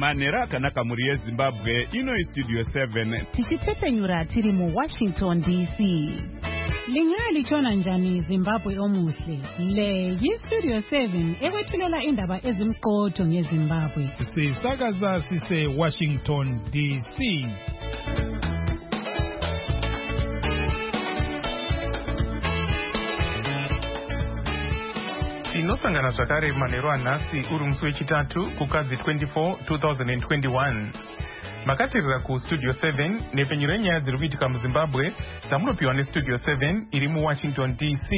manera akanaka muri yeZimbabwe. Ino iStudio 7 tichitepenyura tiri mu Washington DC. Lingali chona njani Zimbabwe omuhle. Le yiStudio 7 ekwethulela indaba ezimqotho ngeZimbabwe. Sisakaza sise Washington DC. Tinosangana zvakare manheru anhasi uri musi wechitatu kukadzi 24 2021. Makateerera kuStudio 7 nepenyero yenyaya dziri kuitika muZimbabwe dzamunopiwa neStudio 7 iri muWashington DC.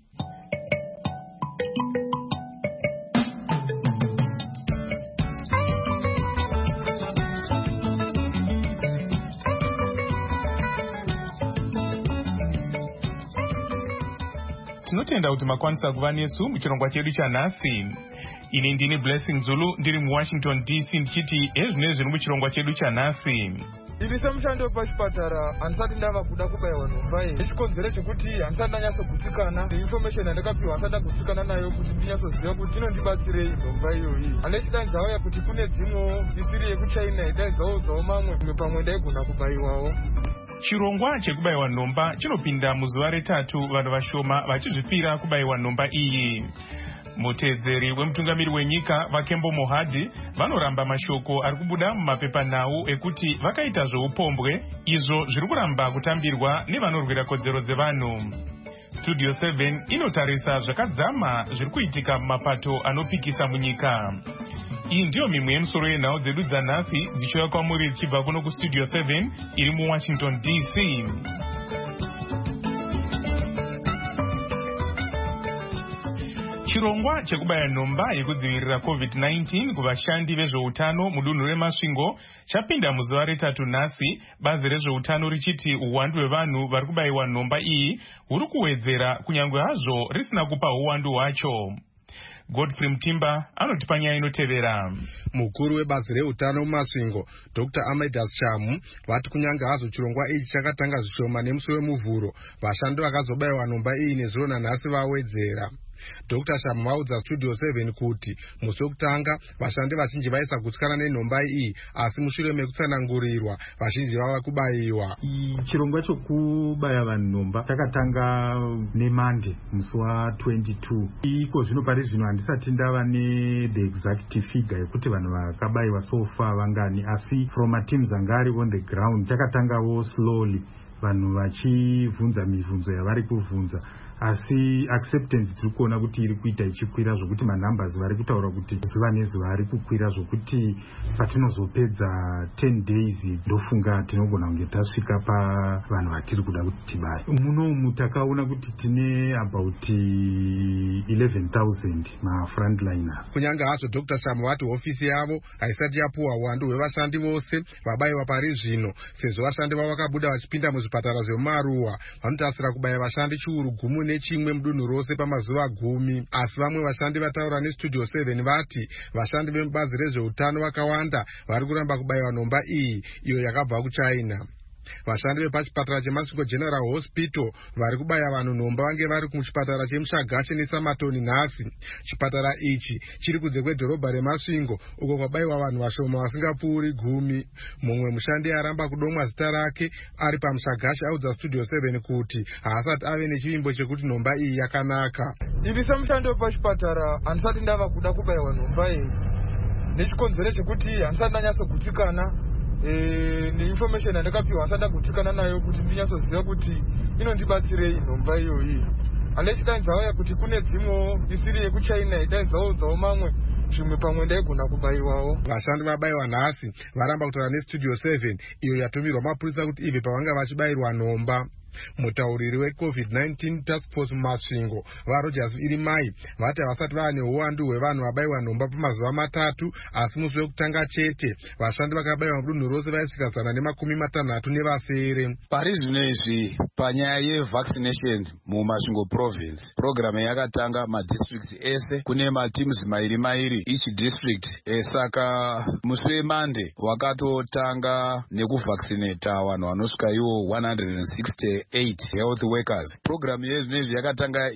Tinotenda kuti makwanisa kuva nesu muchirongwa chedu chanhasi. Ini ndini Blessing Zulu ndiri muWashington DC ndichiti ezvinezvi zviri muchirongwa chedu chanhasi. Ndiri semushando pachipatara handisati ndava kuda kubayiwa nhomba iyi. Nechikonzero chekuti handisati ndanyatsokutikana neinformation yandakapiwa handisati ndagutsikana nayo kuti ndinyatsoziva kuti inondibatsirei nhomba iyoyi. Handisi dai ndauya kuti kune dzimwewo isiri yekuChina dai dzaudzawo mamwe pamwe ndaigona kubayiwawo. Chirongwa chekubayiwa nhomba chinopinda muzuva retatu vanhu vashoma vachizvipira kubayiwa nhomba iyi. Mutedzeri wemutungamiri wenyika Vakembo Mohadi vanoramba mashoko ari kubuda mumapepanhau ekuti vakaita zveupombwe izvo zviri kuramba kutambirwa nevanorwira kodzero dzevanhu. Studio 7 inotarisa zvakadzama zviri kuitika mumapato anopikisa munyika. Iyi ndiyo mimwe yemusoro yenhau dzedu dzanhasi dzichiuya kwamuri dzichibva kuno kuStudio 7 iri muWashington DC. Chirongwa chekubaya nhomba yekudzivirira COVID-19 kuvashandi vezveutano mudunhu reMasvingo chapinda muzuva retatu nhasi, bazi rezveutano richiti uwandu hwevanhu vari kubayiwa nhomba iyi huri kuwedzera kunyange hazvo risina kupa uwandu hwacho. Godfrey Mtimba anotipa nyaya inotevera. Mukuru webazi reutano muMasvingo Dr. Amidas Chamu vati kunyange hazvo chirongwa ichi chakatanga zvishoma nemusi wemuvhuro, vashandi vakazobayiwa nhomba iyi nezuro nanhasi vawedzera. Dr. Shamu vaudza Studio 7 kuti musi wekutanga vashandi vazhinji vaisa gutsikana nenhomba iyi, asi mushure mekutsanangurirwa vazhinji vava kubayiwa. Chirongwa chokubaya vanhu nhomba chakatanga neMonday musi wa22. Iko zvino pari zvino handisati ndava the exact figure yekuti vanhu vakabayiwa so far vangani, asi from a teams anga ari on the ground chakatangawo slowly, vanhu vachibvunza mibvunzo yavari kubvunza, asi acceptance tiri kuona kuti iri kuita ichikwira zvokuti manumbers vari kutaura kuti zuva nezuva ari kukwira zvokuti patinozopedza 10 days ndofunga tinogona kunge tasvika pavanhu vatiri kuda kuti tibaye. Munomu takaona kuti tine about 11,000 mafrontliners. Kunyange hazvo Dr. Shamu vati hofisi yavo haisati yapuwa uwandu hwevashandi vose vabayiwa pari zvino, sezvo vashandi vavo vakabuda vachipinda muzvipatara zvemumaruwa vanotasira kubaya vashandi chiuru gumu nechimwe mudunhu rose pamazuva 10. Asi vamwe vashandi vataura neStudio 7 vati vashandi vemubazi rezveutano vakawanda vari kuramba kubayiwa nhomba iyi iyo yakabva kuChina. Vashandi vepachipatara cheMasvingo General Hospital vari kubaya vanhu nhomba vange vari kuchipatara cheMushagashe neSamatoni nhasi. Chipatara ichi chiri kunze kwedhorobha reMasvingo uko kwabayiwa vanhu vashoma vasingapfuuri 10. Mumwe mushandi aramba kudomwa zita rake ari paMushagashe audza Studio 7 kuti haasati ave nechivimbo chekuti nhomba iyi yakanaka. Ini semushandi wepachipatara handisati ndava kuda kubayiwa nhomba iyi nechikonzero chekuti handisati ndanyatsogutsikana neinformation yandakapiwa handisati ndagutsikana nayo kuti ndinyatsoziva kuti inondibatsirei nhomba iyoyi. Handisi dai ndauya kuti kune dzimwewo isiri yekuChina dai dzaudzawo mamwe zvimwe pamwe ndaigona kubayiwawo. Vashandi vabayiwa nhasi varamba kutaura neStudio 7 iyo yatumirwa mapurisa kuti ibve pavanga vachibayirwa nhomba. Mutauriri weCovid-19 Task Force muMasvingo vaRogers Irimai vati havasati vane uwandu hwevanhu vabayiwa nhomba pamazuva matatu, asi musi wekutanga chete vashandi vakabayiwa mudunhu rose vaisvika 160 nevasere. Pari zvino izvi panyaya yevaccination muMasvingo province, programu yakatanga madistricts ese kune mateams mairi each district. Saka musi weMonday wakatotanga nekuvaccinata vanhu vanosvika iwo 168 health workers. Programu yezvinezvi yakatanga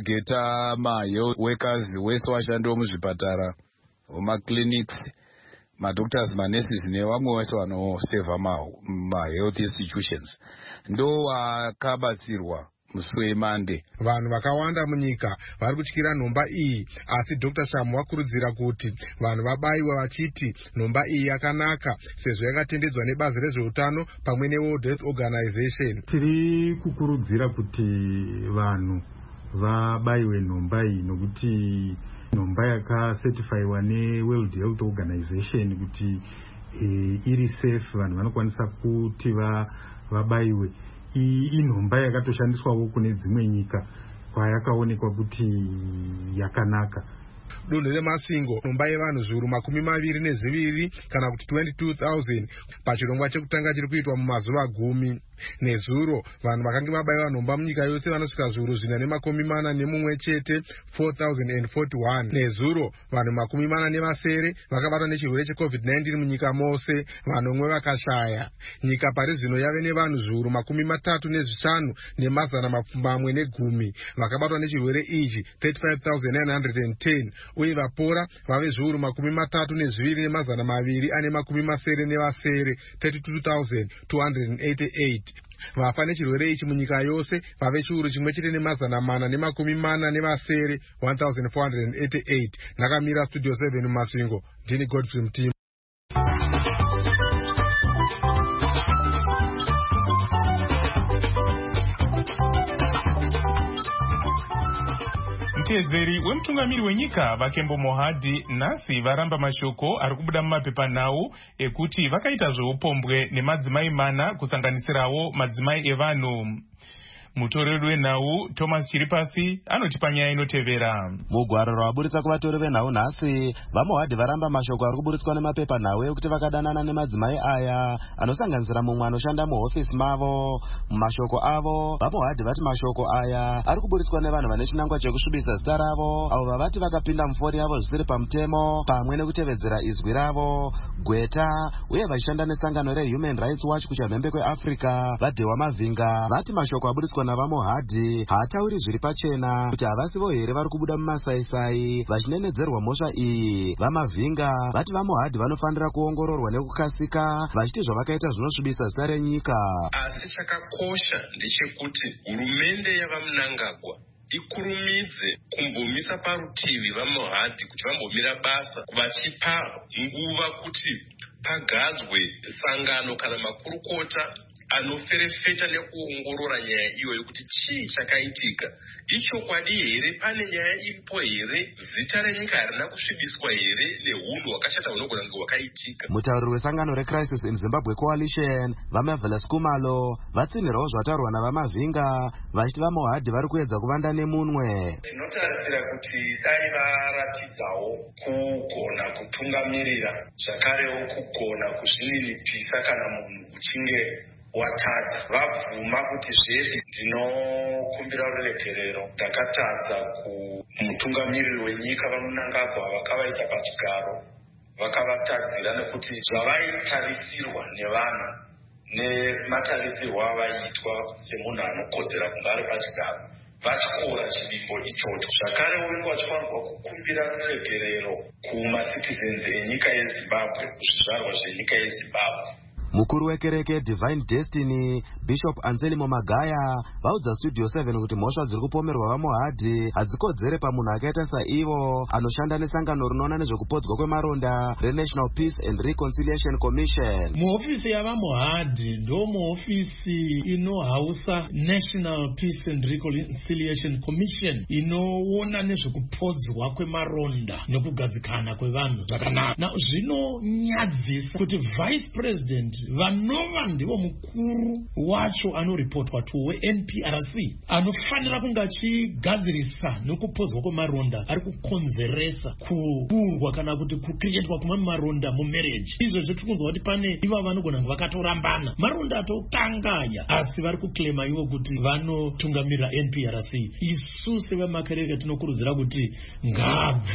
ichitageta ma health workers wese vashandi vemuzvipatara, vemaclinics madoctors, manurses nevamwe vese vanoseva mahealth institutions ndo vakabatsirwa musi weMonday. Vanhu vakawanda munyika vari kutyira nhomba iyi, asi Dr. Shamu vakurudzira kuti vanhu vabaiwe vachiti nhomba iyi yakanaka sezvo yakatendedzwa nebazi rezveutano pamwe neWorld Health Organization. Tiri kukurudzira kuti vanhu vabaiwe nhomba iyi nokuti nhomba yakacertifyiwa neWorld Health Organization kuti iri safe, vanhu vanokwanisa kuti vabaiwe. Inhomba yakatoshandiswawo kune dzimwe nyika kwayakaonekwa kuti yakanaka. Dunhu reMasingo, nhomba yevanhu zviuru 22 kana kuti 22,000 pachirongwa chekutanga chiri kuitwa mumazuva 10. Nezuro vanhu vakange vabaiwa nhomba munyika yose vanosvika zviuru 441 chete, 4,041. Nezuro vanhu 47 vakabatwa nechirwere cheCovid-19 munyika mose, vanomwe vakashaya. Nyika pari zvino yave nevanhu zviuru 35 nemazana mapfumbamwe ne10 vakabatwa nechirwere ichi, 35,910, uye vapora vave zviuru 32 nemazana 280 32,288. Vafa nechirwere ichi munyika yose vave chiuru chimwe chete nemazana 440 1,488. Nakamira Studio 7 muMasingo, ndini Godfrey Mtima. Mutedzeri wemutungamiri wenyika Vakembo Mohadhi nhasi varamba mashoko ari kubuda mumapepanhau ekuti vakaita zveupombwe nemadzimai 4 kusanganisirawo madzimai evanhu. Mutoreri wenhau Thomas Chiripasi anoti panyaya inotevera. Mugwaro rwaburitsa kuvatori venhau nhasi, vaMohadhi varamba mashoko ari kuburitswa nemapepanhau ekuti vakadanana nemadzimai aya anosanganisira mumwe anoshanda muhofisi mavo. Mumashoko avo, vaMohadhi vati mashoko aya ari kuburitswa nevanhu vane chinangwa chekusvibisa zita ravo, avo vavati vakapinda mufori yavo zvisiri pamutemo pamwe nekutevedzera izwi ravo, gweta, uye vachishanda nesangano reHuman Rights Watch kuchamhembe kweAfrica. Vadhewa Mavhinga vati mashoko aburitswa navaMohadhi haatauri zviri pachena kuti havasivo here vari kubuda mumasaisai vachinenedzerwa mhosva iyi. VaMavhinga vati vaMohadhi vanofanira kuongororwa nekukasika, vachiti zvavakaita zvinosvibisa zita renyika. Asi chakakosha ndechekuti hurumende yavaMnangagwa ikurumidze kumbomisa parutivi vaMohadhi kuti vambomira basa, vachipa nguva kuti pagadzwe sangano kana makurukota anoferefeta nekuongorora nyaya iyoyo kuti chii chakaitika. Ichokwadi here? Pane nyaya iripo here? Zita renyika harina kusvibiswa here nehunhu hwakashata hunogona kunge hwakaitika? Mutauriri wesangano reCrisis in Zimbabwe Coalition vaMarvelous Kumalo vatsinhirawo zvataurwa navaMavhinga vachiti vaMohadhi vari kuedza kuvanda nemunwe. Tinotarisira kuti dai varatidzawo kugona kutungamirira, zvakarewo kugona kuzvininipisa kana munhu uchinge watadza. Vabvuma kuti zvezi ndinokumbira ruregerero, ndakatadza kumutungamiriri wenyika vaMnangagwa vakavaita pachigaro, vakavatadzira nekuti zvavaitarisirwa nevanhu nematarisirwo avaiitwa semunhu anokodzera kunge ari pachigaro vatyora chivimbo ichocho. Zvakare unenge vachifanirwa kukumbira ruregerero kumacitizens enyika yeZimbabwe, kuzvizvarwa zvenyika yeZimbabwe. Mukuru wekereke Divine Destiny Bishop Anselmo Magaya vaudza Studio 7 kuti mhosva dziri kupomerwa vaMohadhi hadzikodzere pamunhu akaita saivo anoshanda nesangano rinoona nezvekupodzwa kwemaronda reNational Peace and Reconciliation Commission. Muhofisi yavaMohadhi ndo muhofisi inohausa National Peace and Reconciliation Commission inoona nezvekupodzwa kwemaronda nekugadzikana kwevanhu zvakanaka. Zvinonyadzisa kuti Vice President vanova ndivo mukuru wacho anoripotwa to NPRC anofanira kunge achigadzirisa nekupodzwa kwemaronda ari kukonzeresa kuburwa kana kuti kukrietwa kwemaronda mumarriage. Izvozvo tikunzwa kuti pane ivo vanogona kunge vakatorambana maronda atotangaya, asi vari kuklema ivo kuti vanotungamirira NPRC. Isu sevamakereke tinokurudzira kuti ngabve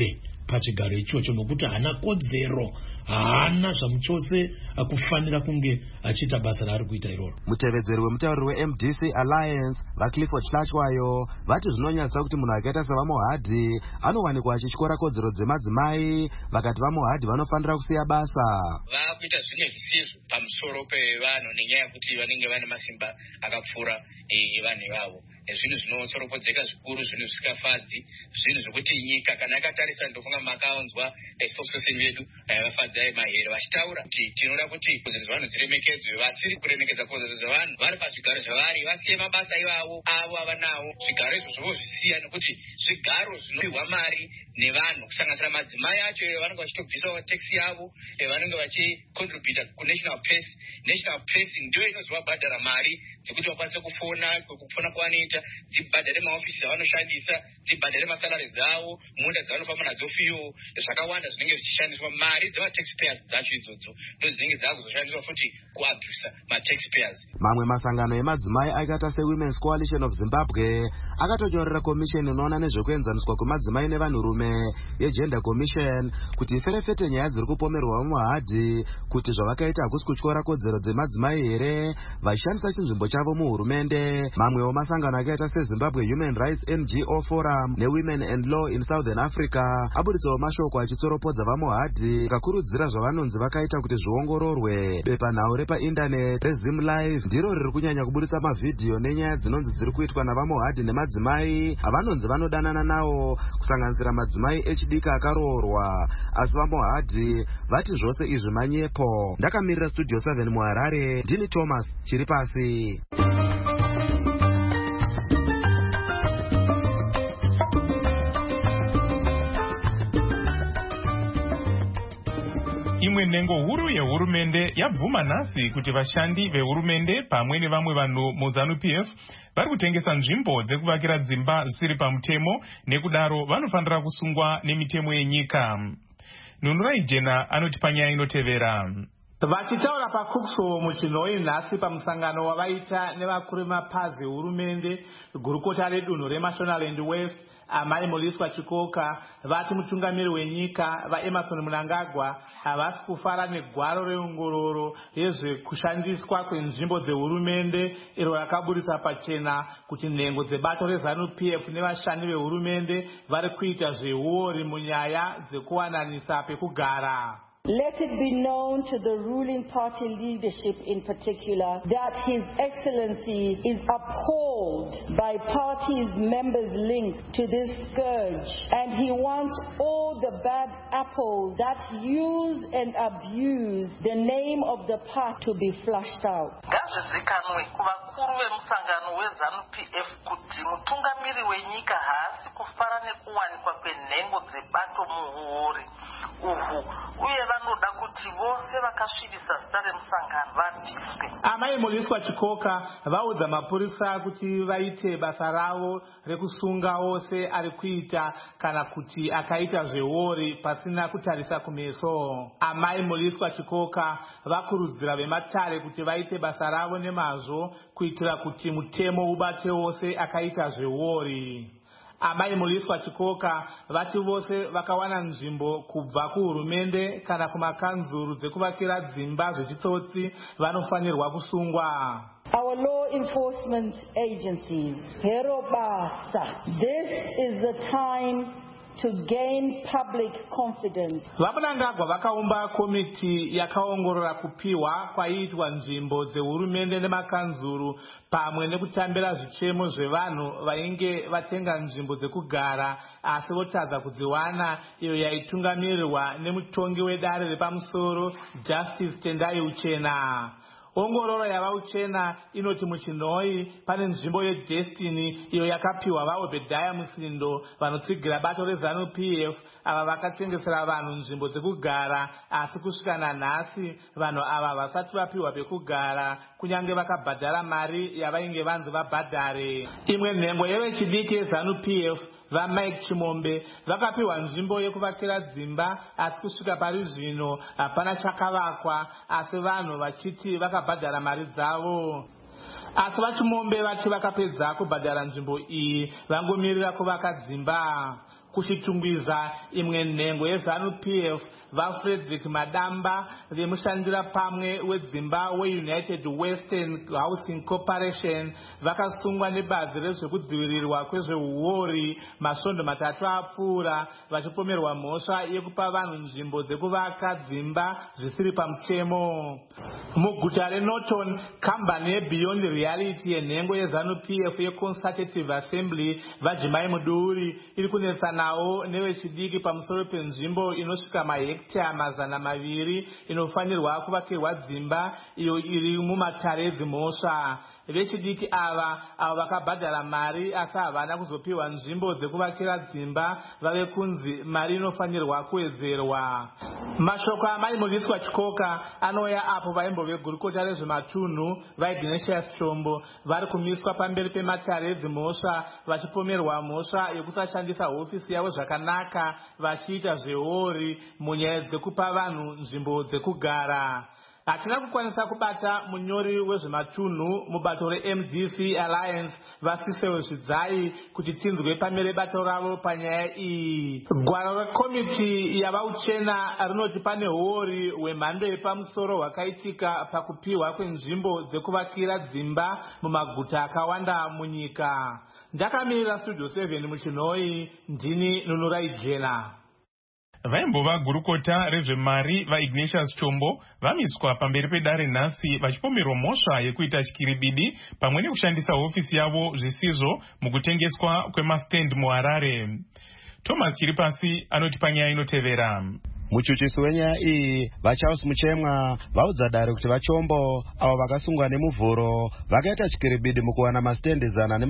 pachigaro ichocho nokuti haana kodzero, haana zvamuchose akufanira kunge achiita basa raari kuita iroro. Mutevedzeri wemutauriri weMDC Alliance vaClifford Hlachwayo vati zvinonyatsa kuti munhu akaita sevaMohadhi anowanikwa achityora kodzero dzemadzimai, vakati vaMohadhi vanofanira kusiya basa. Vakuita zvimwe zvisizvo pamusoro pevanhu nenyaya yekuti vanenge vane masimba akapfuura evanhu ivavo. Zvinhu zvinotsoropedzeka zvikuru, zvinhu zvisikafadzi, zvinhu zvokuti nyika kana yakatarisa, ndofunga makaonzwa spokesperson vedu vafadzi mahere vachitaura kuti tinoda kuti kodzero dzevanhu dziremekedzwe. Vasiri kuremekedza kodzero dzevanhu vari pazvigaro zvavari vasiye mabasa ivavo avo avanawo. Zvigaro izvo zvozvisiya nekuti zvigaro zvinopihwa mari nevanhu, kusanganisira madzimai acho vanenge vachitobvisawo taxi yavo, vanenge vachicontributa kunational purse. National purse ndio inozovabhadhara mari dzekuti vakwanise kufona kwavanoita, dzibhadhare maofisi avanoshandisa, dzibhadhare masalari dzavo, munda dzavanofamba nadzo fiyo, zvakawanda zvinenge zvichishandiswa. Mari dzema-taxpayers dzacho idzodzo ndo dzinenge dzakuzoshandiswa futi kuabhusa ma-taxpayers. Mamwe masangano emadzimai akaita seWomen's Coalition of Zimbabwe akatonyorera komisheni inoona nezvekuenzaniswa kwemadzimai nevanhurume yeGender Commission kuti iferefete nyaya dziri kupomerwa vaMohadhi kuti zvavakaita hakusi kutyora kodzero dzemadzimai here, vachishandisa chinzvimbo chavo muhurumende. Mamwewo masangano akaita seZimbabwe Human Rights NGO Forum neWomen and Law in Southern Africa aburitsawo mashoko achitsoropodza vaMohadhi, akakurudzira zvavanonzi vakaita kuti zviongororwe. Bepanhau repaindaneti reZim Live ndiro riri kunyanya kuburitsa mavhidhiyo nenyaya dzinonzi dziri kuitwa navaMohadhi nemadzimai avanonzi vanodanana nawo, kusanganisira madzimai echidiki akaroorwa. Asi vaMohadhi vati zvose izvi manyepo. Ndakamirira Studio 7 muHarare, ndini Thomas Chiripasi. Imwe nhengo huru yehurumende yabvuma nhasi kuti vashandi vehurumende pamwe nevamwe vanhu muZANU-PF vari kutengesa nzvimbo dzekuvakira dzimba zvisiri pamutemo, nekudaro vanofanira kusungwa nemitemo yenyika. Nunurai Jena anoti panyaya inotevera. Vachitaura paKuksvo muChinhoyi nhasi pamusangano wavaita nevakuru vemapazi ehurumende gurukota redunhu reMashonaland West, Amai Muliswa Chikoka vati mutungamiri wenyika vaEmmerson Mnangagwa havasi kufara negwaro reongororo yezvekushandiswa kwenzvimbo dzehurumende iro rakaburitsa pachena kuti nhengo dzebato reZANU-PF nevashandi vehurumende vari kuita zveuori munyaya dzekuwananisa pekugara. Let it be known to the ruling party leadership in particular that His Excellency is appalled by parties' members linked to this scourge, and he wants all the bad apples that use and abuse the name of the party to be flushed out. Ngazvizikanwe kuvakuru vemusangano weZANU-PF kuti mutungamiri wenyika haasi kufara nekuwanikwa kwenhengo dzebato muhuori uhu, uye vanoda kuti vose vakasvibisa zita remusangano vabviswe. Amai Muliswa Chikoka vaudza mapurisa kuti vaite basa ravo rekusunga wose ari kuita kana kuti akaita zveuori pasina kutarisa kumeso. Amai Muliswa Chikoka vakurudzira vematare kuti vaite basa ravo nemazvo kuitira kuti mutemo ubate wose akaita zveuori. Amai Muliswa Chikoka vati vose vakawana nzvimbo kubva kuhurumende kana kumakanzuru dzekuvakira dzimba zvechitsotsi vanofanirwa kusungwa. Our law enforcement agencies, hero basa. This is the time to gain public confidence. VaMnangagwa vakaumba komiti yakaongorora kupiwa kwaiitwa nzvimbo dzehurumende nemakanzuru pamwe nekutambira zvichemo zvevanhu vainge vatenga nzvimbo dzekugara asi votadza kudziwana, iyo yaitungamirirwa nemutongi wedare repamusoro Justice Tendai Uchena. Ongororo yava Uchena inoti muChinhoyi pane nzvimbo yeDestiny iyo yakapiwa vaObhedhaya Musindo vanotsigira bato reZANU-PF ava vakatengesera vanhu nzvimbo dzekugara, asi kusvika nanhasi vanhu ava vasati vapiwa pekugara kunyange vakabhadhara mari yavainge vanzi vabhadhare. Imwe nhengo yevechidiki yeZANU-PF vaMike Chimombe vakapiwa nzvimbo yekuvakira dzimba, asi kusvika pari zvino hapana chakavakwa, asi vanhu vachiti vakabhadhara mari dzavo. Asi vaChimombe vati vakapedza kubhadhara nzvimbo iyi vangomirira kuvaka dzimba. kuchitungwiza imwe nhengo yeZANU-PF vaFrederick Madamba vemushandira pamwe wedzimba weUnited Western Housing Corporation vakasungwa nebazi rezvekudzivirirwa kwezveuori masvondo 3 apfuura vachipomerwa mhosva yekupa vanhu nzvimbo dzekuvaka dzimba zvisiri pamutemo. Muguta reNorton, kambani yeBeyond Reality yenhengo yeZANU-PF yeConsultative Assembly vaJimai Muduri iri kunetsanawo nevechidiki pamusoro penzvimbo inosvika mahekita 200 inofanirwa kuvakirwa dzimba iyo iri mumatare edzimhosva. Vechidiki ava vakabhadhara mari asi havana kuzopiwa nzvimbo dzekuvakira dzimba vave kunzi mari inofanirwa kuwedzerwa. Mashoko amai Muriswa Chikoka anouya apo vaimbove gurukota rezvematunhu vaIgnatius Chombo vari kumiswa pamberi pematare edzimhosva vachipomerwa mhosva yekusashandisa hofisi yavo zvakanaka vachiita zveori munyaya dzekupa vanhu nzvimbo dzekugara. Hatina kukwanisa kubata munyori wezvematunhu mubato reMDC Alliance Vasisewo Zvidzai kuti tinzwe pamere bato ravo panyaya iyi. Gwaro rekomiti yavauchena rinoti pane huori hwemhando yepamusoro hwakaitika pakupiwa kwenzvimbo dzekuvakira dzimba mumaguta akawanda munyika. Ndakamirira Studio 7 muChinoi, ndini Nunurai Jena. Vaimbova gurukota rezvemari vaIgnatius Chombo vamiswa pamberi pedare nhasi vachipomerwa mhosva yekuita chikiribidi pamwe nekushandisa hofisi yavo zvisizvo mukutengeswa kwemastendi muHarare. Thomas Chiripasi anoti panyaya inotevera. Muchuchisi wenyaya iyi vaCharles Muchemwa vaudza dare kuti vaChombo avo vakasungwa nemuvhuro vakaita chikiribidi mukuwana mastendi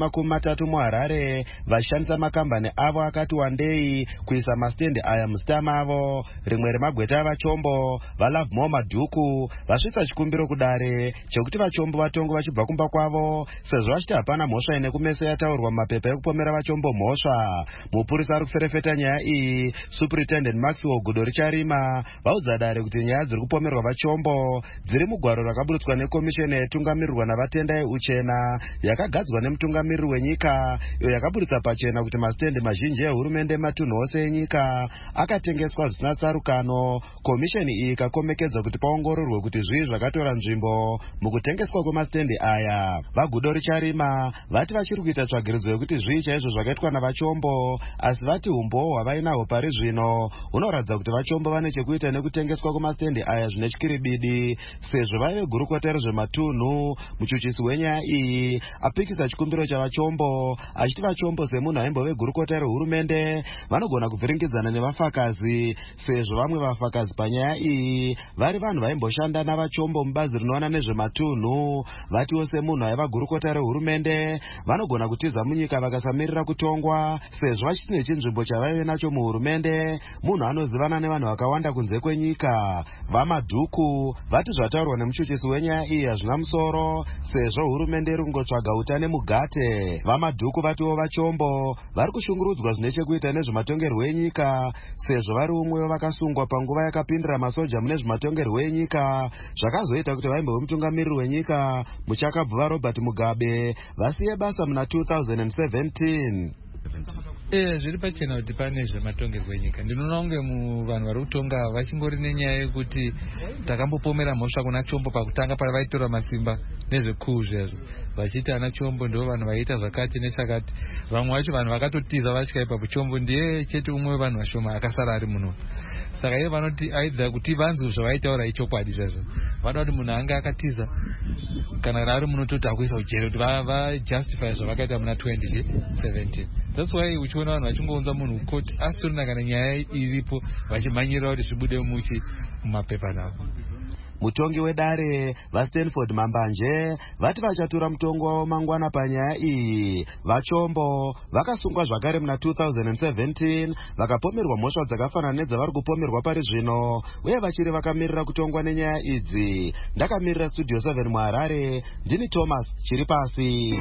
130 muHarare vachishandisa makambani avo akati wandei kuisa mastendi aya muzita mavo. Rimwe remagweta avaChombo vaLove More Madhuku vasvitsa chikumbiro kudare chekuti vaChombo vatongwe vachibva kumba kwavo sezvo vachiti hapana mhosva ine kumeso yataurwa mumapepa ekupomera vaChombo mhosva. Mupurisa ari kuferefeta nyaya iyi Superintendent Maxwell Gudoricha Rima vaudza dare kuti nyaya dziri kupomerwa vaChombo dziri mugwaro rakaburutswa nekomisheni yatungamirirwa navatenda euchena yakagadzwa nemutungamiriri wenyika iyo yakaburitsa pachena kuti mastendi mazhinji ehurumende matunhu ose enyika akatengeswa zvisina tsarukano. Komisheni iyi ikakomekedza kuti paongororwe kuti zvii zvakatora nzvimbo mukutengeswa kwemastendi aya. Vagudoricha Rima vati vachiri kuita tsvagiridzo yekuti zvii chaizvo zvakaitwa navaChombo asi vati umbowo hwavainahwo pari zvino hunoratidza kuti vaChombo vane chekuita nekutengeswa kwemastendi aya zvine chikiribidi sezvo vaive gurukota rezvematunhu. Muchuchisi wenyaya iyi apikisa chikumbiro chavaChombo achiti vaChombo semunhu aimbove gurukota rehurumende vanogona kuvhiringidzana nevafakazi sezvo vamwe vafakazi panyaya iyi vari vanhu vaimboshanda navaChombo mubazi rinoona nezvematunhu. Vatiwo semunhu aiva gurukota rehurumende vanogona kutiza munyika vakasamirira kutongwa sezvo vachisine chinzvimbo chavaive nacho muhurumende munhu anozivana nevanhu vakawanda kunze kwenyika. VaMadhuku vati zvataurwa nemuchuchisi wenyaya iyi hazvina musoro sezvo hurumende iri kungotsvaga utane mugate. VaMadhuku vatiwo vaChombo vari kushungurudzwa zvine chekuita nezvematongerwo enyika sezvo vari umwe vakasungwa panguva yakapindira masoja mune zvematongerwo enyika zvakazoita kuti vaimbe vemutungamiriri wenyika muchakabvuva Robert Mugabe vasiye basa muna 2017. Zviri pachena kuti pane zvematongerwo enyika. Ndinoona kunge vanhu vari kutonga vachingori nenyaya yekuti takambopomera mhosva kuna Chombo pakutanga pavaitora masimba nezvekuu zvezvo vachiti ana Chombo ndo vanhu vaiita zvakati nechakati. Vamwe vacho vanhu vakatotiza vatya ipapo Chombo ndiye chete umwe wevanhu vashoma akasara ari muno. Saka iye vanoti aidza kuti vanzi zvavaitaura ichokwadi zvezvo. Vanoda kuti munhu anga akatiza kana ari muno toti akuisa ujere kuti vajustify zvavakaita muna 2017. That's why uchiona vanhu vachingounza munhu kukoti asitorina kana nyaya iripo vachimhanyirira kuti zvibude mumapepa navo. Mutongi wedare vaStanford Mambanje vati vachatura mutongo wavo mangwana panyaya iyi. VaChombo vakasungwa zvakare muna 2017 vakapomerwa mhosva dzakafanana nedzavari kupomerwa pari zvino uye vachiri vakamirira kutongwa nenyaya idzi. Ndakamirira Studio 7 muHarare, ndini Thomas Chiripasi.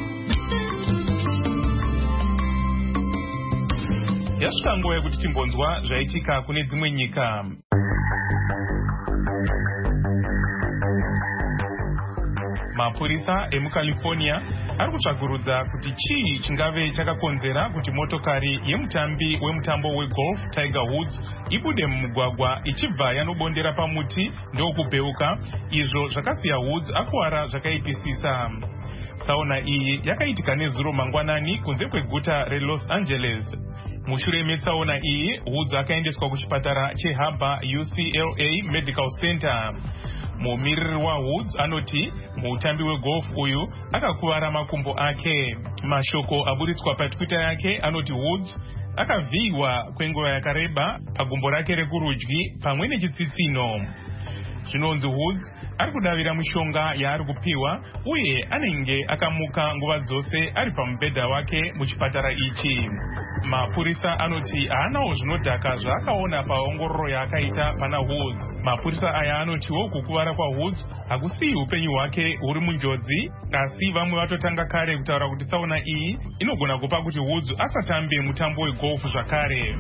Yasvika nguva yekuti timbonzwa zvaitika kune dzimwe nyika. mapurisa emucalifornia ari kutsvagurudza kuti chii chingave chakakonzera kuti motokari yemutambi wemutambo wegolf Tiger Woods ibude mumugwagwa ichibva yanobondera pamuti ndokubheuka, izvo zvakasiya Woods akuwara zvakaipisisa. Tsaona iyi yakaitika nezuro mangwanani kunze kweguta reLos Angeles. Mushure metsaona iyi, Woods akaendeswa kuchipatara cheHarbor UCLA Medical Center. Mumiriri waWoods anoti mutambi wegolf uyu akakuvara makumbo ake. Mashoko aburitswa paTwitter yake anoti Woods akavhiyiwa kwenguva yakareba pagumbo rake rekurudyi pamwe nechitsitsino. Zvinonzi Woods ari kudavira mishonga yaari kupiwa uye anenge akamuka nguva dzose ari pamubhedha wake muchipatara ichi. Mapurisa anoti haanawo zvinodhaka zvaakaona paongororo yaakaita pana Woods. Mapurisa aya anotiwo kukuvara kwaWoods hakusiyi upenyu hwake huri munjodzi, asi vamwe vatotanga kare kutaura kuti tsaona iyi inogona kupa kuti Woods asatambe mutambo wegolfu zvakare.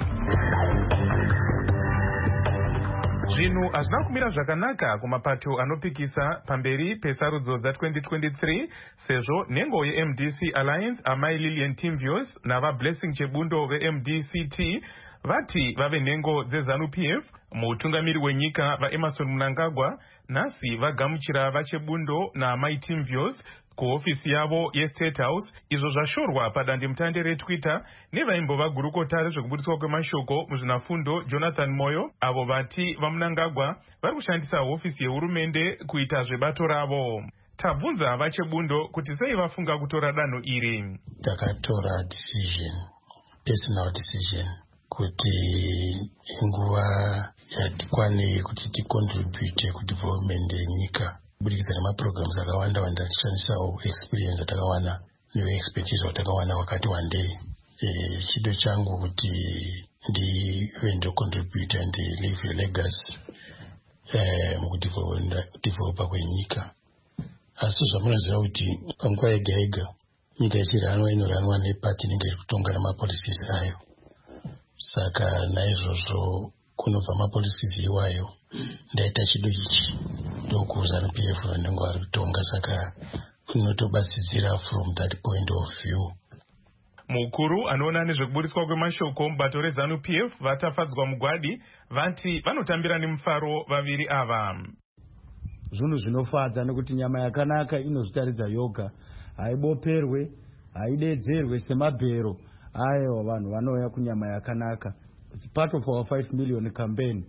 Zvinhu hazvina kumira zvakanaka kumapato anopikisa pamberi pesarudzo dza2023 sezvo nhengo yeMDC Alliance amai Lillian Timvios navaBlessing Chebundo veMDCT vati vave nhengo dzeZANU-PF. Mutungamiri wenyika vaEmerson Mnangagwa nhasi vagamuchira vaChebundo naamai Timvios kuhofisi yavo yeState House, izvo zvashorwa padandemutande reTwitter nevaimbova gurukota rezvekubudiswa kwemashoko muzvinafundo Jonathan Moyo, avo vati vaMnangagwa vari kushandisa hofisi yehurumende kuita zvebato ravo. Tabvunza vaChebundo kuti sei vafunga kutora danho iri. Takatora personal decision kuti inguva yatikwane kuti ticontribute kudevelopment yenyika kubudikidza nemaprograms akawanda wanda tichishandisawo experience atakawana neexpertise watakawana wakati wandei. Chido changu kuti ndive ndocontribute and leave a legacy mukudevelopa kwenyika. Asi zvamunoziva kuti panguva yega yega nyika ichiranwa inoranwa nepati inenge iri kutonga nemapolicies ayo. Saka naizvozvo kunobva mapolicies iwayo ndaita chido ichi ndokuZANU-PF vanenge vari kutonga, saka kunotobasidzira from that point of view. Mukuru anoona nezvekubudiswa kwemashoko mubato reZANU-PF vatafadzwa mugwadi vati vanotambira nemufaro vaviri ava. Zvinhu zvinofadza nekuti nyama yakanaka inozvitaridza yoga, haiboperwe haidedzerwe semabhero. Aiwa vanhu vanouya kunyama yakanaka. It's part of our 5 million campaign.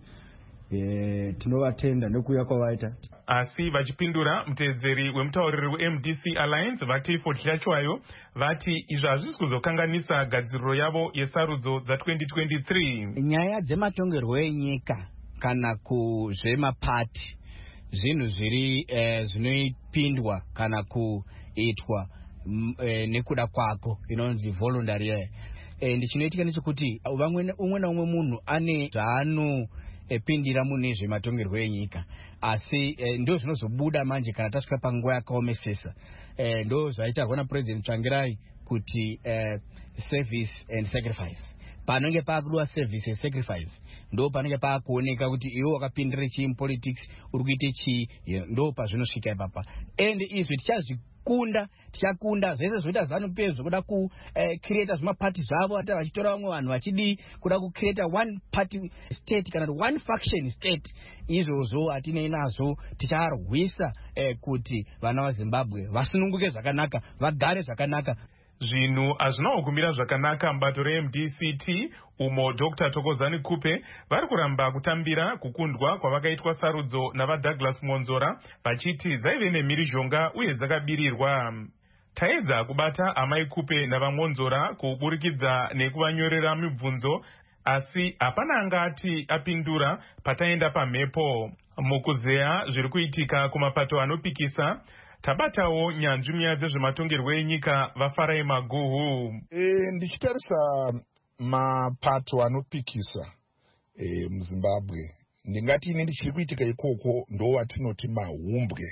Tinovatenda nekuuya kwavaita. Asi vachipindura, mutedzeri wemutauriri weMDC Alliance vaClifford Hlachwayo vati izvi hazvisi kuzokanganisa gadziriro yavo yesarudzo dza2023. Nyaya dzematongerwo enyika kana kuzvemapati zvinhu zviri zvinoipindwa kana kuitwa nekuda kwako inonzi voluntary. Ndichinoitika nechekuti umwe naumwe munhu ane zvaanopindira mune zvematongerwo enyika, asi ndo zvinozobuda manje kana tasvika panguva yakaomesesa. Ndo zvaitarwa naPresident Tsvangirai kuti service and sacrifice. Panenge pakudiwa service and sacrifice ndo panenge pakuoneka kuti iwe wakapindira chii mupolitics, uri kuite chii, ndo pazvinosvika ipapa. And izvi tichakunda zvese zvoita ZANU-PF zvokuda kucreata zvimapati zvavo, hata vachitora vamwe vanhu vachidi kuda kucreata one party state kana one faction state. Izvozvo hatinei nazvo, ticharwisa kuti vana vaZimbabwe vasununguke zvakanaka, vagare zvakanaka. Zvinhu hazvinawo kumira zvakanaka mubato reMDCT umo Dr. Thokozani Kupe vari kuramba kutambira kukundwa kwavakaitwa sarudzo navaDouglas Monzora vachiti dzaive nemhirizhonga uye dzakabirirwa. Taedza kubata amai Kupe navaMonzora kuburikidza nekuvanyorera mibvunzo, asi hapana angati apindura pataenda pamhepo. Mukuzeya zviri kuitika kumapato anopikisa, tabatawo nyanzvi nyaya dzezvematongerwo enyika vaFarai Maguhu. Ndichitarisa mapato anopikisa muZimbabwe, ndingati ine ndichiri kuitika ikoko ndo watinoti mahumbwe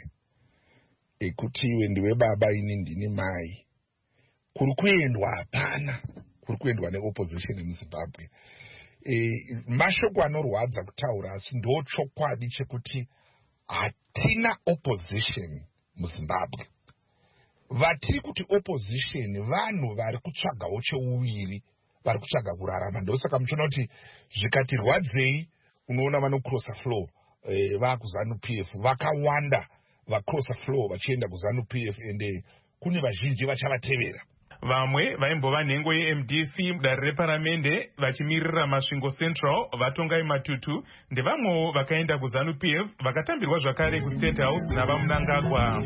ekuti iwe ndiwe baba ini ndini mai. Kuri kuendwa hapana, kuri kuendwa neopposition muZimbabwe. Mashoko anorwadza kutaura, asi ndo chokwadi chekuti hatina opposition muZimbabwe. vatiri kuti opposition vanhu vari kutsvagawo cheuviri, vari kutsvaga kurarama. Ndosaka muchiona kuti zvikati rwadzei unoona vanocrossa floor vaakuzanu PF vakawanda vacrossa floor vachienda kuzanu PF ende kune vazhinji vachavatevera. Vamwe vaimbova nhengo yeMDC mudare reparamende vachimirira Masvingo Central vatongai Matutu ndevamwewo vakaenda kuzanu PF vakatambirwa zvakare kuState House navaMnangagwa.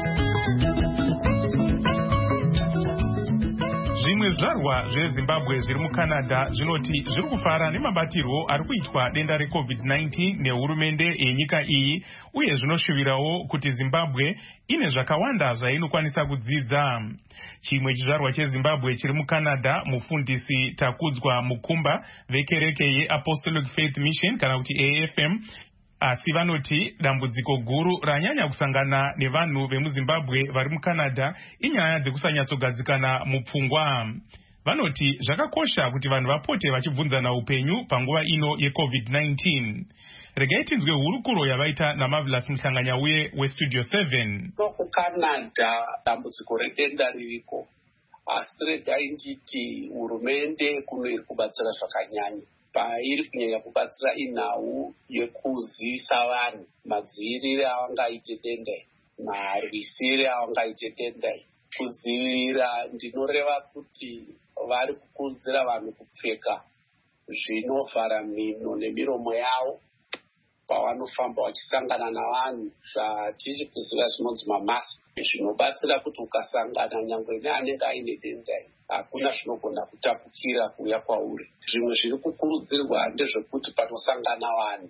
Zvimwe zvarwa zveZimbabwe zviri muCanada zvinoti zviri kufara nemabatirwo ari kuitwa denda reCovid-19 nehurumende yenyika iyi, uye zvinoshuvirawo kuti Zimbabwe ine zvakawanda zvainokwanisa kudzidza. Chimwe chizvarwa cheZimbabwe chiri muCanada, mufundisi Takudzwa Mukumba vekereke yeApostolic Faith Mission kana kuti AFM, asi vanoti dambudziko guru ranyanya kusangana nevanhu vemuZimbabwe vari muCanada inyaya dzekusanyatsogadzikana mupfungwa. Vanoti zvakakosha kuti vanhu vapote vachibvunzana upenyu panguva ino yeCovid-19. Regai tinzwe hurukuro yavaita naMarvelous Mhlanganyauye weStudio 7. KuCanada dambudziko redenda ririko, asi regai nditi hurumende kuno iri kubatsira zvakanyanya. Pairi kunyanya kubatsira inhau yekuziisa vanhu madzivirire avangaite denda, marwisire avangaite denda. Kudzivirira ndinoreva kuti vari kukurudzira vanhu kupfeka zvinovhara mhino nemiromo yavo pavanofamba vachisangana navanhu, zvatiri kuziva zvinonzi mamasiki, zvinobatsira kuti ukasangana nyangwe neanenge aine denda hakuna zvinogona kutapukira kuuya kwauri. Zvimwe zviri kukurudzirwa ndezvekuti panosangana vanhu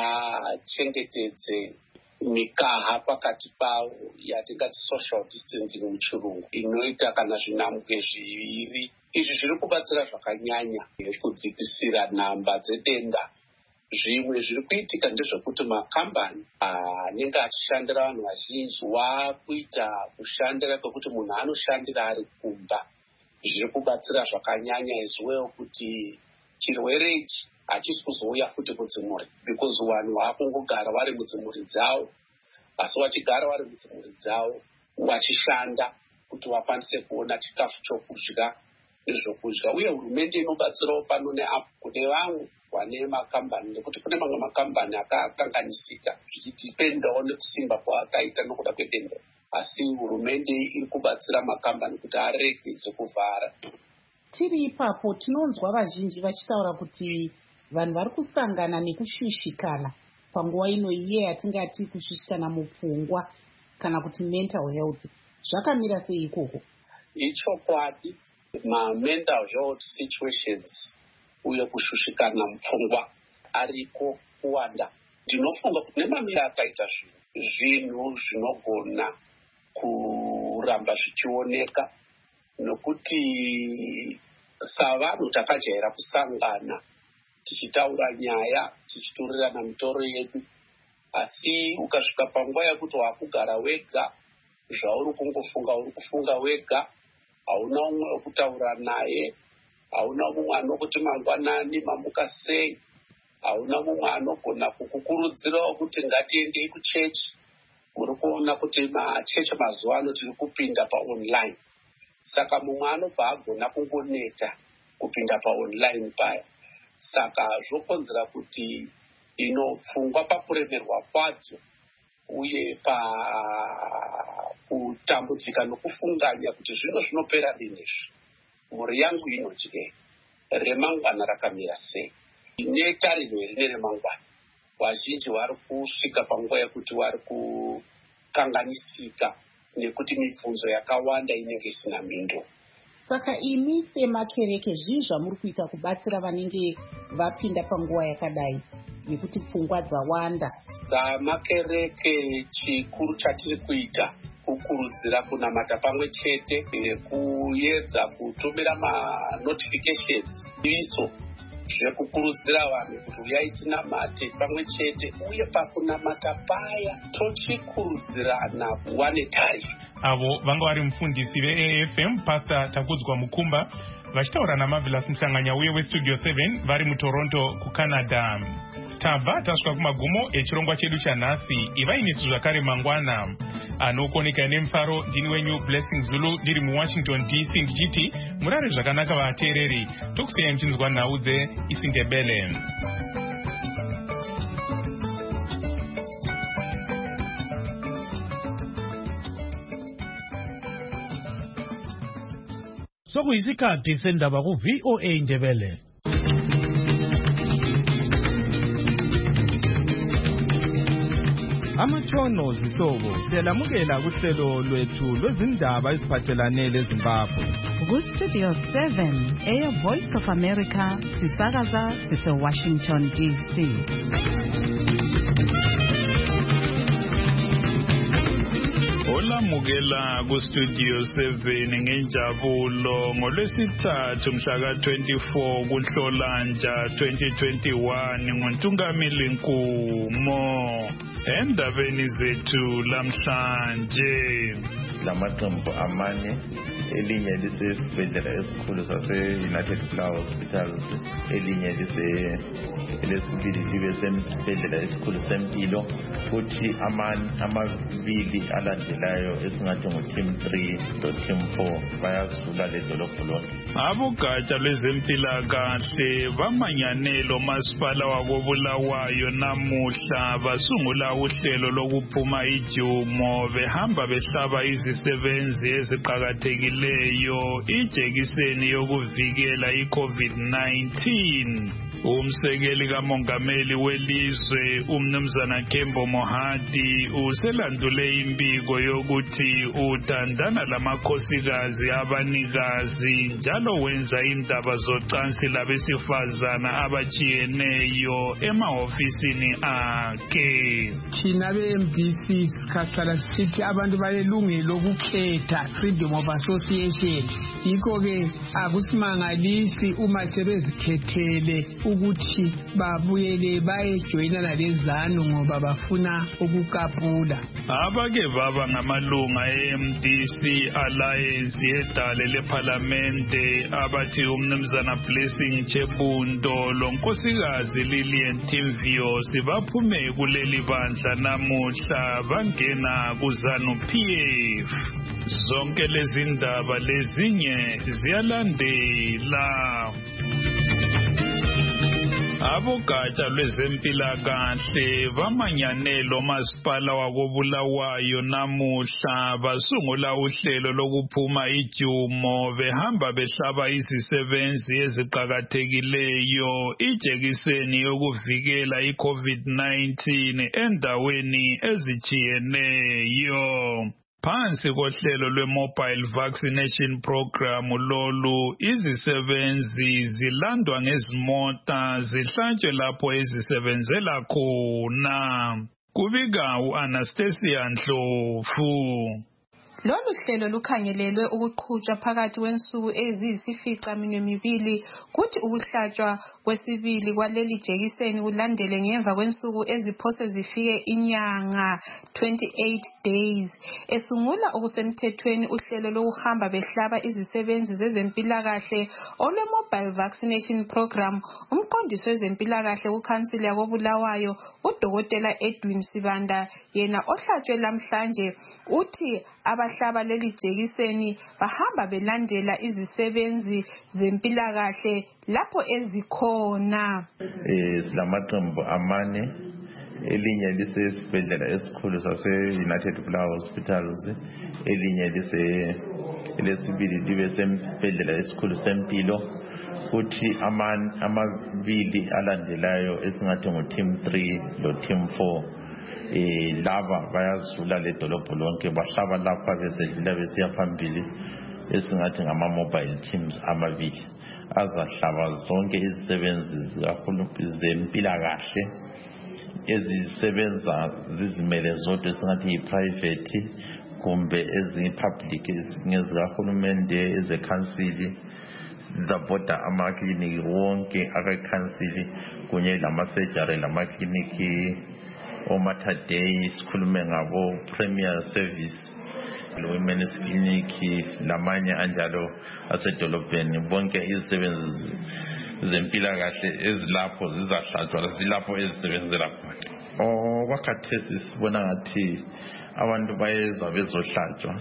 vachengetedze mikaha pakati pavo yatingati social distancing muchirungu, inoita kana zvinambwe zviviri. Izvi zviri kubatsira zvakanyanya kudzikisira nhamba dzedenda. Zvimwe zviri kuitika ndezvekuti makambani anenge achishandira vanhu vazhinji waakuita kushandira kwekuti munhu anoshandira ari kumba. Zviri kubatsira zvakanyanya izwewo kuti chirwere ichi hachisi kuzouya futi mudzimuri, because vanhu vaakungogara vari mudzimuri dzavo, asi vachigara vari mudzimuri dzavo vachishanda kuti vakwanise kuona chikafu chokudya nezvokudya. Uye hurumende inobatsirawo pano neapo kune vamwe vane makambani, nekuti kune mamwe makambani akakanganisika zvichidhipendawo nekusimba kwaakaita nokuda kwedenda, asi hurumende iri kubatsira makambani kuti arege kuvhara. Tiri ipapo tinonzwa vazhinji vachitaura kuti vanhu vari kusangana nekushushikana panguva ino iye yatingati kushushikana mupfungwa kana kuti mental health. Zvakamira sei ikoko? Ichokwadi, ma-mental health situations uye kushushikana mupfungwa ariko kuwanda. Ndinofunga kuti nemamira akaita zvinhu zvinogona kuramba zvichioneka, nokuti savanhu takajaira kusangana tichitaura nyaya tichiturirana mitoro yedu, asi ukasvika panguva yekuti wakugara wega, zvauri kungofunga uri kufunga wega, hauna umwe wekutaura naye, hauna mumwe anokuti mangwanani mamuka sei, hauna mumwe anogona kukukurudzirawo kuti ngatiendei kuchechi. Muri kuona kuti machechi mazuva ano tiri kupinda paonline, saka mumwe anobva agona kungoneta kupinda paonline paya. Saka zvokonzera kuti pfungwa pakuremerwa kwadzo uye pakutambudzika nokufunganya kuti zvino zvinopera rinezvi, mhuri yangu inodye, remangwana rakamira sei, netariro rine remangwana. Vazhinji vari kusvika panguva yekuti vari kukanganisika nekuti mibvunzo yakawanda inenge isina mhindo. Saka imi semakereke zvii zvamuri kuita kubatsira vanenge vapinda panguva yakadai nekuti pfungwa dzawanda? Samakereke chikuru chatiri kuita kukurudzira kunamata pamwe chete nekuedza kutumira manotifications iso zvekukurudzira vanhu kuti uyai tinamate pamwe chete, uye pakunamata paya tochikurudzirana kuva netariro. Avo vanga vari mufundisi veAFM Pastor Takudzwa Mukumba vachitaura naMarvelous Mhlanganyauye weStudio 7 vari muToronto kuCanada. tabva tasvika kumagumo echirongwa chedu chanhasi. Ivai nesu zvakare mangwana. Anokoneka nemufaro ndini wenyu Blessing Zulu ndiri muWashington DC ndichiti murare zvakanaka vateereri. Tokusiyai muchinzwa nhau dzeIsindebele. Sokuyisikhathi sendaba ku-VOA Indebele. Amatshono zihlobo siyalamukela kuhlelo lwethu lwezindaba eziphathelane leZimbabwe. Ku-Studio 7 eyeVoice of America sisakaza sise-Washington DC. Olamukela ku-Studio 7 ngenjabulo ngolwesithathu mhla ka-24 kuNhlolanja 2021 nguNtungamili Nkumo. Endabeni zethu lamhlanje, lamaqembu amane elinye lisesibhedlela esikhulu sase-United Flower Hospitals, elinye elesibili libe sesibhedlela esikhulu sempilo, futhi amabili alandelayo esingathi ngu-Team 3 lo-Team 4 bayazula ledolobho lonke. Abogatsha lwezempilakahle bamanyanelo masipala wakobulawayo namuhla basungula uhlelo lokuphuma ijumo behamba behlaba izisebenzi eziqakathekileyo ijekiseni yokuvikela iCovid-19. Umsekeli kamongameli welizwe umnumzana Kembo Mohadi uselandule imbiko yokuthi uthandana lamakhosikazi abanikazi njalo wenza indaba zocansi labesifazana abachiyeneyo emahofisini akhe. Thina be-MDC sikhahlala sithi abantu balelungelo lokukhetha, freedom of association. Yikho-ke akusimangalisi uma sebezikhethele ukuthi babuyele bayejoyinana lezanu ngoba bafuna ukukapula. Abake baba ngamalunga e-MDC Alliance yedale lephalamende abathi umnumzana Blessing Chebundo lonkosikazi Lillian Timvio baphume kuleli bandla namuhla bangena kuZANU PF. Zonke lezi ndaba lezinye ziyalandela. Abogatsha lwezempilakahle bamanyanelo masipala wakobulawayo namuhla basungula uhlelo lokuphuma ijumo behamba behlaba izisebenzi eziqakathekileyo ijekiseni yokuvikela iCovid-19 endaweni ezichiyeneyo. Phansi kohlelo lwe-Mobile Vaccination Program lolu, izisebenzi zilandwa ngezimota zihlatshwe lapho ezisebenzela khona. Kubika u-Anastasia Ndlovu. Lolu hlelo lukhangelelwe ukuqhutshwa phakathi kwensuku eziyisificaminwembili kuthi ukuhlatshwa kwesibili kwaleli jekiseni kulandele ngemva kwensuku eziphose zifike inyanga 28 days. Esungula okusemthethweni uhlelo lokuhamba behlaba izisebenzi zezempilakahle olwe-Mobile Vaccination Program, umqondisi wezempilakahle kukhansili yakobulawayo uDokotela Edwin Sibanda yena ohlatshwe lamhlanje uthi abahlaba leli jekiseni bahamba belandela izisebenzi zempilakahle lapho ezikhona. Lamaqembu amane elinye lisesibhedlela esikhulu sase-United Flower Hospitals, elinye elesibili libe sesibhedlela esikhulu sempilo, futhi amabili alandelayo esingathi ngu-Team 3 lo-Team 4 laba bayazula ledolobho lonke bahlaba lapha besedlula besiya phambili esingathi ngama-mobile teams amabili azahlaba zonke izisebenzi zempilakahle ezisebenza zizimele zodwa esingathi yi-private kumbe eziyi-public ngezikahulumende ezekhansili zabhoda amakliniki wonke akekhansili kunye lamasejari lamakliniki oMater Day sikhulume ngabo Premier Service Women's Clinic lamanye anjalo asedolobheni bonke izisebenzi zempilakahle ezilapho zizahlatshwa zilapho ezisebenzela khona. Kwakhathesi sibona ngathi abantu bayeza bezohlatshwa.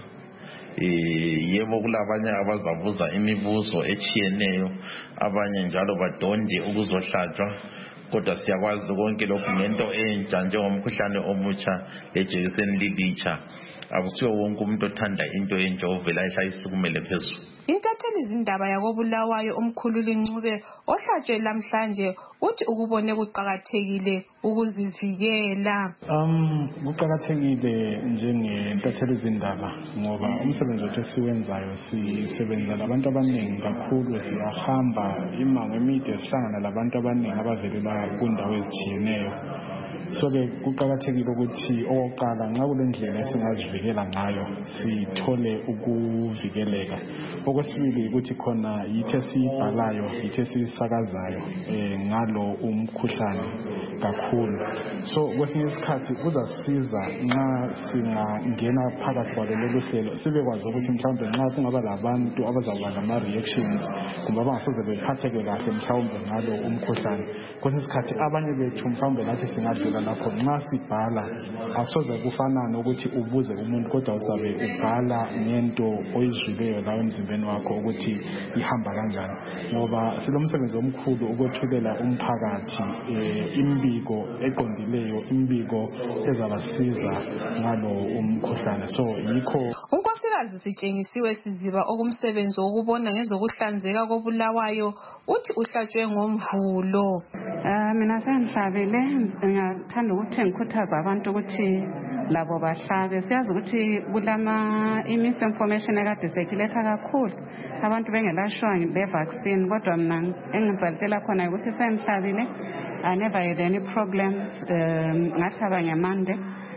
Yebo kulabanye abazabuza imibuzo etshiyeneyo, abanye njalo badonde ukuzohlatshwa, kodwa siyakwazi konke lokhu ngento entsha njengomkhuhlane omutsha lejekiseni lilitsha. Akusiyo wonke umuntu othanda into entsha ovela ihlayisukumele phezulu. Intatheli zindaba yakoBulawayo umkhululi Ncube ohlatshwe namhlanje uthi ukubone kuqhakathekile ukuzivikela. Kuqhakathekile njengentatheli zindaba ngoba umsebenzi wethu esiwenzayo sisebenza labantu abaningi kakhulu, siyahamba imango emide sihlangana labantu abaningi abavelela kundawo ezitshiyeneyo. So-ke kuqhakathekile ukuthi okokuqala nxa kulendlela esingazivikela ngayo sithole ukuvikeleka. Okwesibili ukuthi khona yithi esiyibhalayo, yithi esiyisakazayo ngalo umkhuhlane kakhulu. So kwesinye isikhathi kuzasisiza nxa singangena phakathi kwalo lolu hlelo sibekwazi ukuthi mhlawumbe nxa kungaba labantu abazaba lama-reactions kumbe abangasoze bephatheke kahle mhlawumbe ngalo umkhuhlane, kwesinye isikhathi abanye bethu mhlawumbe nathi singadlula lapho. Nxa sibhala akusoze kufanane ukuthi ubuze umuntu, kodwa uzabe ubhala ngento oyizwileyo lawe emzimbeni wakho ukuthi ihamba kanjani, ngoba silomsebenzi omkhulu ukwethulela umphakathi imbiko eqondileyo, imbiko ezabasiza ngalo umkhuhlane. So yikho unkosikazi Sitshengisiwe Siziba okumsebenzi wokubona ngezokuhlanzeka koBulawayo uthi uhlatshwe ngoMvulo. Mina sengihlabile, ngiyathanda ukuthi ngikhuthaza abantu ukuthi labo bahlabe. Siyazi ukuthi kulama misinformation ekade sekiletha kakhulu abantu bengelashwa nge-vaccine, kodwa mina engibhalisela khona ukuthi sengihlabile. I never had any problems. Ngathaba ngemande.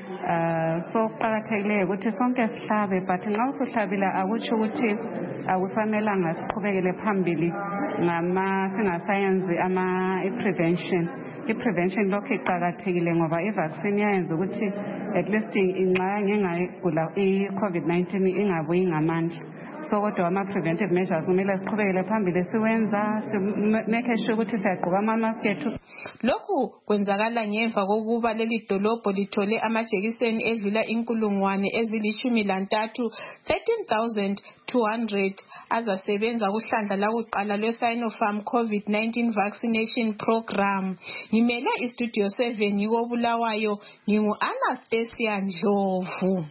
So kuqakathekile ukuthi sonke sihlabe, but nxa usuhlabile akutsho ukuthi akufanelanga siqhubekele phambili singasayenzi i-prevention. I-prevention lokhu iqakathekile ngoba i-vaccine yayenza ukuthi at least nxa ngingayigula i-COVID-19 ingabuyi ngamandla. So kodwa ama-preventive measures kumele siqhubekele phambili siwenza, make sure ukuthi siyagqoka ama-mask ethu. Lokhu kwenzakala ngemva kokuba leli dolobho lithole amajekiseni edlula 13,200 azasebenza kuhlandla lakuqala lwe-Sinopharm COVID-19 vaccination program. Ngimele istudio 7 yikoBulawayo, ngingu-Anastasia Ndlovu.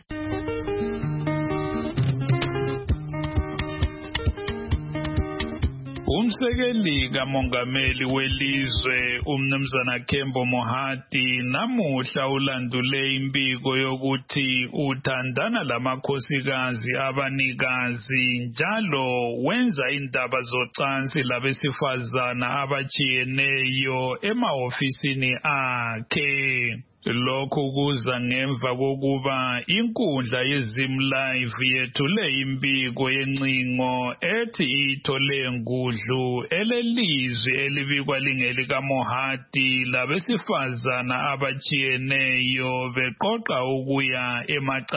Umsekeli kamongameli welizwe umnumzana Kembo Mohadi namuhla ulandule imbiko yokuthi uthandana lamakhosikazi abanikazi njalo wenza indaba zocansi labesifazana abachiyeneyo emahofisini akhe. Lokhu kuza ngemva kokuba inkundla yeZim Live yethule imbiko yencingo ethi ithole ngudlu elelizwi elibikwa lingelika Mohadi labesifazana abachiyeneyo beqoqa ukuya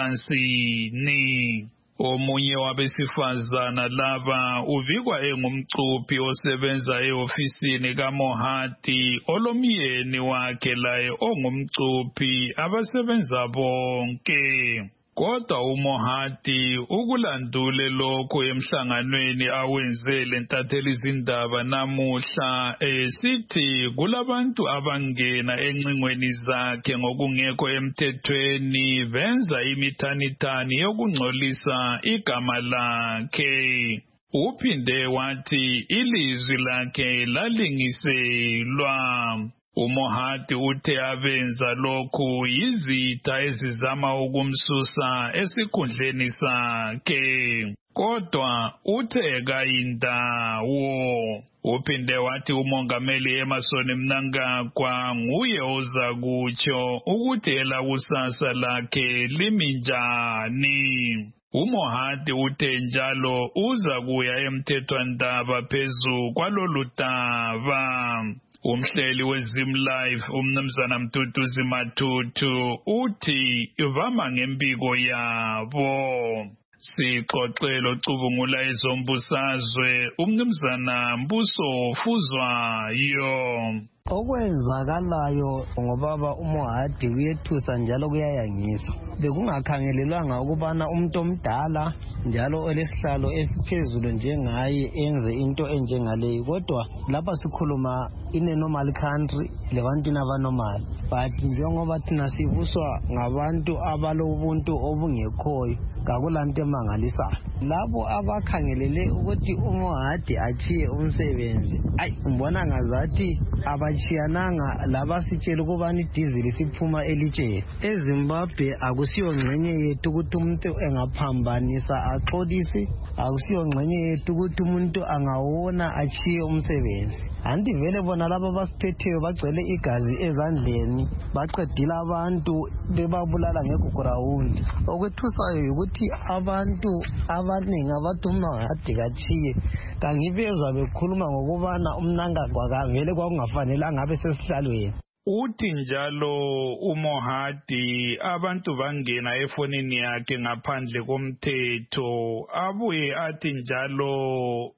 emacansini. Omunye wabesifazana laba ubikwa engumcuphi osebenza eofisini kaMohadi olomyeni wakhe laye ongumcuphi abasebenza bonke. Kodwa uMohadi ukulandule lokho emhlanganweni awenze lentatheli zindaba namuhla sithi kulabantu abangena encingweni zakhe ngokungekho emthethweni benza imithanithani yokungcolisa igama lakhe. Uphinde wathi ilizwi lakhe lalingiselwa. uMohadi uthe abenza lokhu yizitha ezizama ukumsusa esikhundleni sakhe, kodwa uthe kayindawo. Uphinde wathi umongameli Emmerson Mnangagwa nguye ozakutsho ukuthi elakusasa lakhe liminjani. uMohadi uthe njalo uza kuya emthethwandaba phezu kwalolu daba. Umhleli weZim Live umnumzana Mduduzi Matutu uthi ivama ngempiko yabo. Sixoxela ocubungula ezombusazwe umnumzana Mbuso Fuzwayo. Okwenzakalayo ngobaba uMohadi kuyethusa njalo kuyayangisa. Bekungakhangelelwanga ukubana umuntu omdala njalo olesihlalo esiphezulu njengaye enze into enjengaleyo, kodwa lapha sikhuluma in a normal country lebantwini abanormal, but njengoba thina sibuswa ngabantu abalobuntu obungekhoyo kakulanto emangalisayo. Labo abakhangelele ukuthi uMohadi achiye umsebenzi, ngibona ngazathi abachiyananga laba sitshela ukubana idizili siphuma elitsheni. eZimbabwe akusiyo ngcenye yethu ukuthi umuntu engaphambanisa axolise, akusiyo ngcenye yethu ukuthi umuntu angawona achiye umsebenzi. Anti vele bona laba basiphetheyo bagcwele igazi ezandleni, baqedile abantu bebabulala ngegugrawundi. Okwethusayo ukuthi abantu abaningi abathi uMohadi kachiye, kangibezwa bekhuluma ngokubana umnangagwa kavele kwakungafanelanga abe sesihlalweni. Uthi njalo uMohadi abantu bangena efonini yakhe ngaphandle komthetho, abuye athi njalo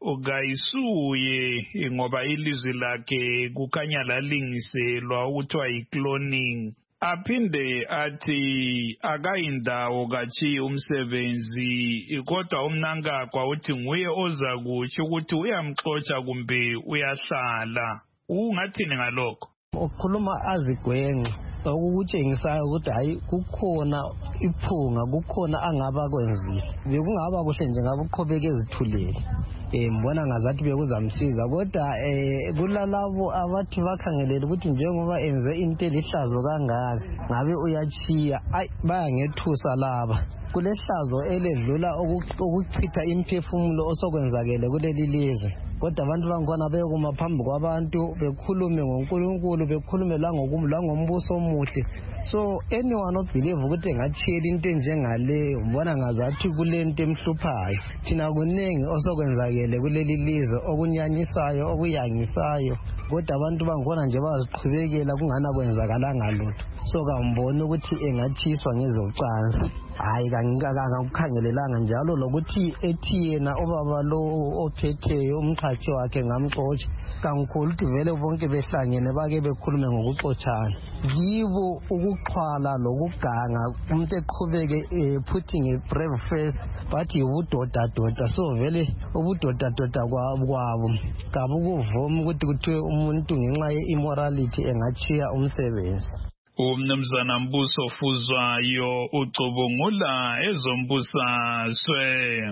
kayisuye ngoba ilizwi lakhe kukhanya lalingiselwa ukuthiwa yi-cloning. Aphinde athi akayindawo kachiye umsebenzi, kodwa umnangagwa uthi nguye oza kutsho ukuthi uyamxotsha kumbe uyahlala. Ungathini ngalokho? Ukhuluma azigwenxe okutshengisayo ukuthi hayi kukhona iphunga, kukhona angaba kwenzile. Bekungaba kuhle nje ngabe uqhubeke ezithulele. Mbona ngazathi bekuzamsiza, kodwa kulalabo abathi bakhangelele ukuthi njengoba enze into elihlazo kangaka ngabe uyachiya, bayangethusa laba. Kulehlazo eledlula ukuchitha imphefumulo osokwenzakele kuleli lizwe, kodwa abantu bangkhona bekuma phambi kwabantu bekhulume ngoNkulunkulu, bekhulume langombuso omuhle. So anyone obelieve ukuthi engachiyela into enjengaleyo, mbona ngazathi kulento emhluphayo. Thina kunengi osokwenzakele kuleli lizwe okunyanyisayo, okuyangisayo, kodwa abantu bangkhona nje baziqhubekela kungana kwenzakalanga lutho. So kamboni ukuthi engathiswa ngezocansi. Hayi kangikukhangelelanga njalo lokuthi ethi yena obaba lo ophetheyo umqhathi wakhe ngamxotsha. Kangikhulu ukuthi vele bonke behlangene bake bekhulume ngokuxotshana. Yibo ukuxhwala lokuganga umuntu eqhubeke putting a brave face, bathi ubudoda. So vele ubudoda kwabo kabukuvuma ukuthi kuthiwe umuntu ngenxa ye-immorality engachiya umsebenzi. Umnumzana Mbuso Fuzwayo ucubungula ezombusazwe.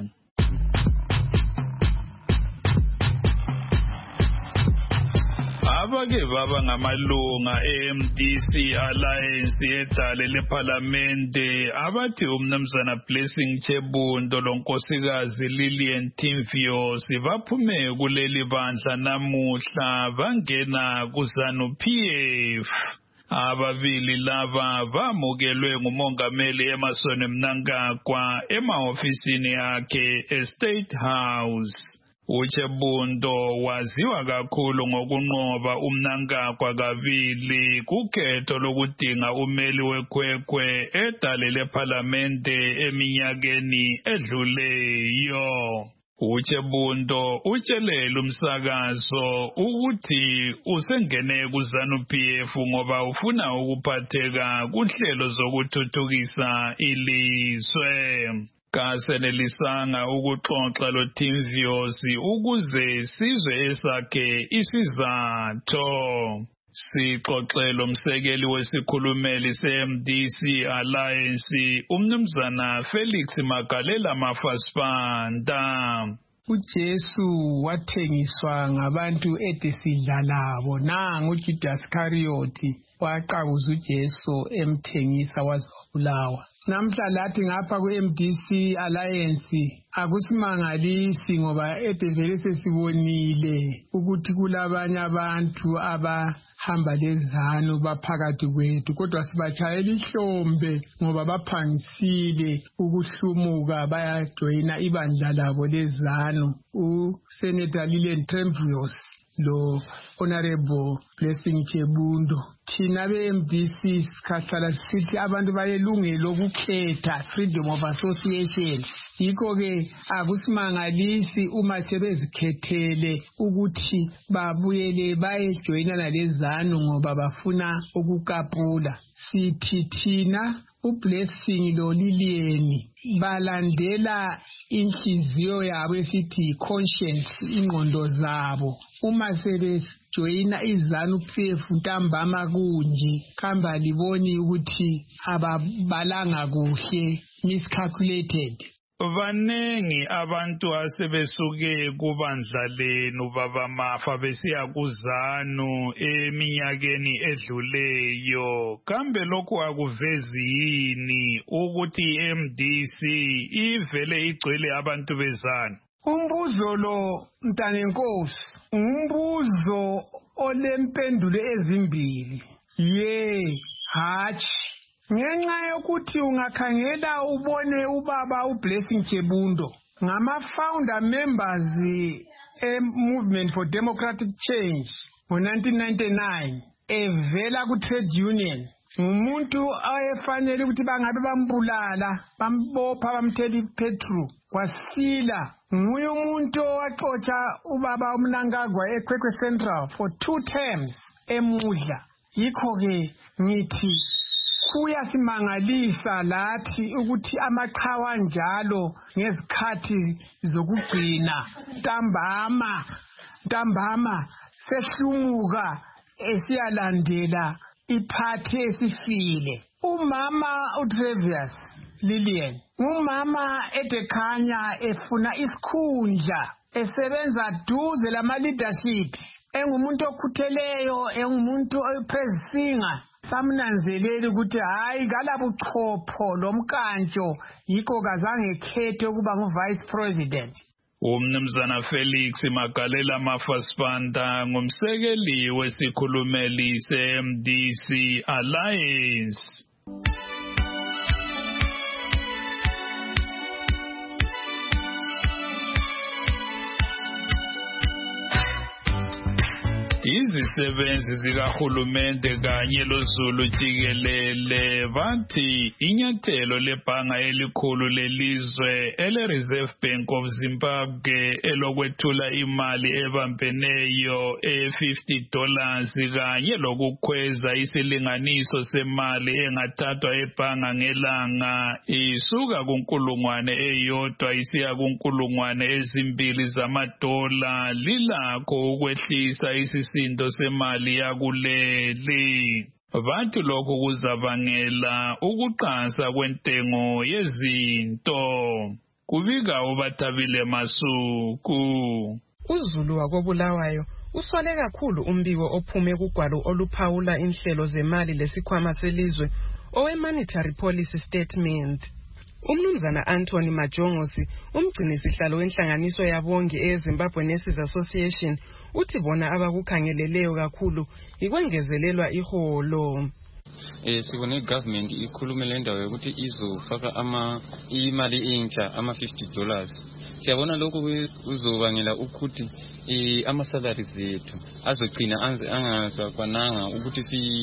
Abake baba ngamalunga e-MDC Alliance edale leParlamente abathi umnumzana Blessing Chebundo lonkosikazi Lillian Timfio sibaphume kuleli bandla namuhla bangena kuZANU-PF. Ababili laba bamukelwe ngumongameli Emmerson Mnangagwa emahofisini yakhe eState House. Uchebundo waziwa kakhulu ngokunqoba uMnangagwa kabili kukhetho lokudinga umeli wekhwekhwe edale leParlamente eminyakeni edluleyo. Uchebundo utshelele umsakazo ukuthi usengene kuZANU-PF ngoba ufuna ukuphatheka kuhlelo zokuthuthukisa ilizwe. Kasenelisanga ukuxoxa loTimviosi ukuze sizwe esakhe isizatho. Sixoxela umsekeli wesikhulumeli se-MDC Alliance umnumzana Felix Magalela Mafasipanda. uJesu wathengiswa ngabantu edesidla labo. Nangu uJudas Iscariot waqabuza uJesu emthengisa wazobulawa. Namhla lathi ngapha ku-MDC Alliance akusimangalisi ngoba vele sesibonile ukuthi kulabanye abantu abahamba lezanu baphakathi kwethu, kodwa sibatshayela ihlombe ngoba baphangisile ukuhlumuka bayajoyina ibandla labo lezanu. USenator Lillian Timfio lo Honorable Blessing Chebundo. Thina be-MDC sikhahlala sithi abantu balelungelo lokukhetha, freedom of association. Yikho-ke akusimangalisi uma sebezikhethele ukuthi babuyele bayejoyinana lezanu ngoba bafuna ukukapula. Sithi thina uBlessing lo Lilian balandela inhliziyo yabo esithi conscience, ingqondo zabo. Uma sebejoyina izanu PF ntambama kunje khamba liboni ukuthi ababalanga kuhle, miscalculated. Vanengi abantu asebesuke kubandla lenu baba Mafa besiya kuzanu eminyakeni edluleyo. Kambe lokhu akuvezi yini ukuthi MDC ivele igcwele abantu bezanu? Umbuzo lo Mntanenkosi, umbuzo olempendulo ezimbili. Hatshi. Ngenxa yokuthi ungakhangela ubone ubaba uBlessing Chebundo ngama-founder members movement for democratic change ngo-1999 evela ku-trade union. Ngumuntu ayefanele ukuthi bangabe bambulala, bambopha, bamthela ipetrol kwasila. Nguye umuntu owaxotsha ubaba uMnangagwa eKwekwe Central for 2 terms emudla. Yikho-ke ngithi kuyasimangalisa lathi ukuthi amaqhawa njalo ngezikhathi zokugcina ntambama sehlumuka esiyalandela iphathi esifile. Umama uTravius Lilian umama edekhanya efuna isikhundla, esebenza duze lama leadership, engumuntu okhutheleyo, engumuntu oyipresinger. Samnanzeleli ukuthi hayi kalabuchopho lomkantsho, yikho kazange khethe ukuba ngu-vice president. Umnumzana Felix Magalela Mafasipanta ngumsekeli wesikhulumeli se-MDC Alliance. Izisebenzi zikahulumende kanye loZulu jikelele bathi inyathelo lebhanga elikhulu lelizwe ele-Reserve Bank of Zimbabwe elokwethula imali ebambeneyo $50 kanye lokukhweza isilinganiso semali engathathwa ebhanga ngelanga isuka ku1,000 isiya ku2,000 zamadola lilakho ukwehlisa isisindo semali yakuleli. Bathi lokho kuzabangela ukuqansa kwentengo yezinto. Kubika uBathabile Masuku. uZulu wakobulawayo usole kakhulu umbiko ophume kugwalo oluphawula inhlelo zemali lesikhwama selizwe owe-Monetary Policy Statement. Umnumzana Anthony Majongosi, umgcinisihlalo wenhlanganiso yabongi eZimbabwe Nurses Association, uthi bona abakukhangeleleyo kakhulu ikwengezelelwa iholo. Sibone government ikhulume le ndawo yokuthi izofaka imali entsha $50. Siyabona lokho kuzobangela ukuthi ama-salaries ethu azogcina angazakwananga ukuthi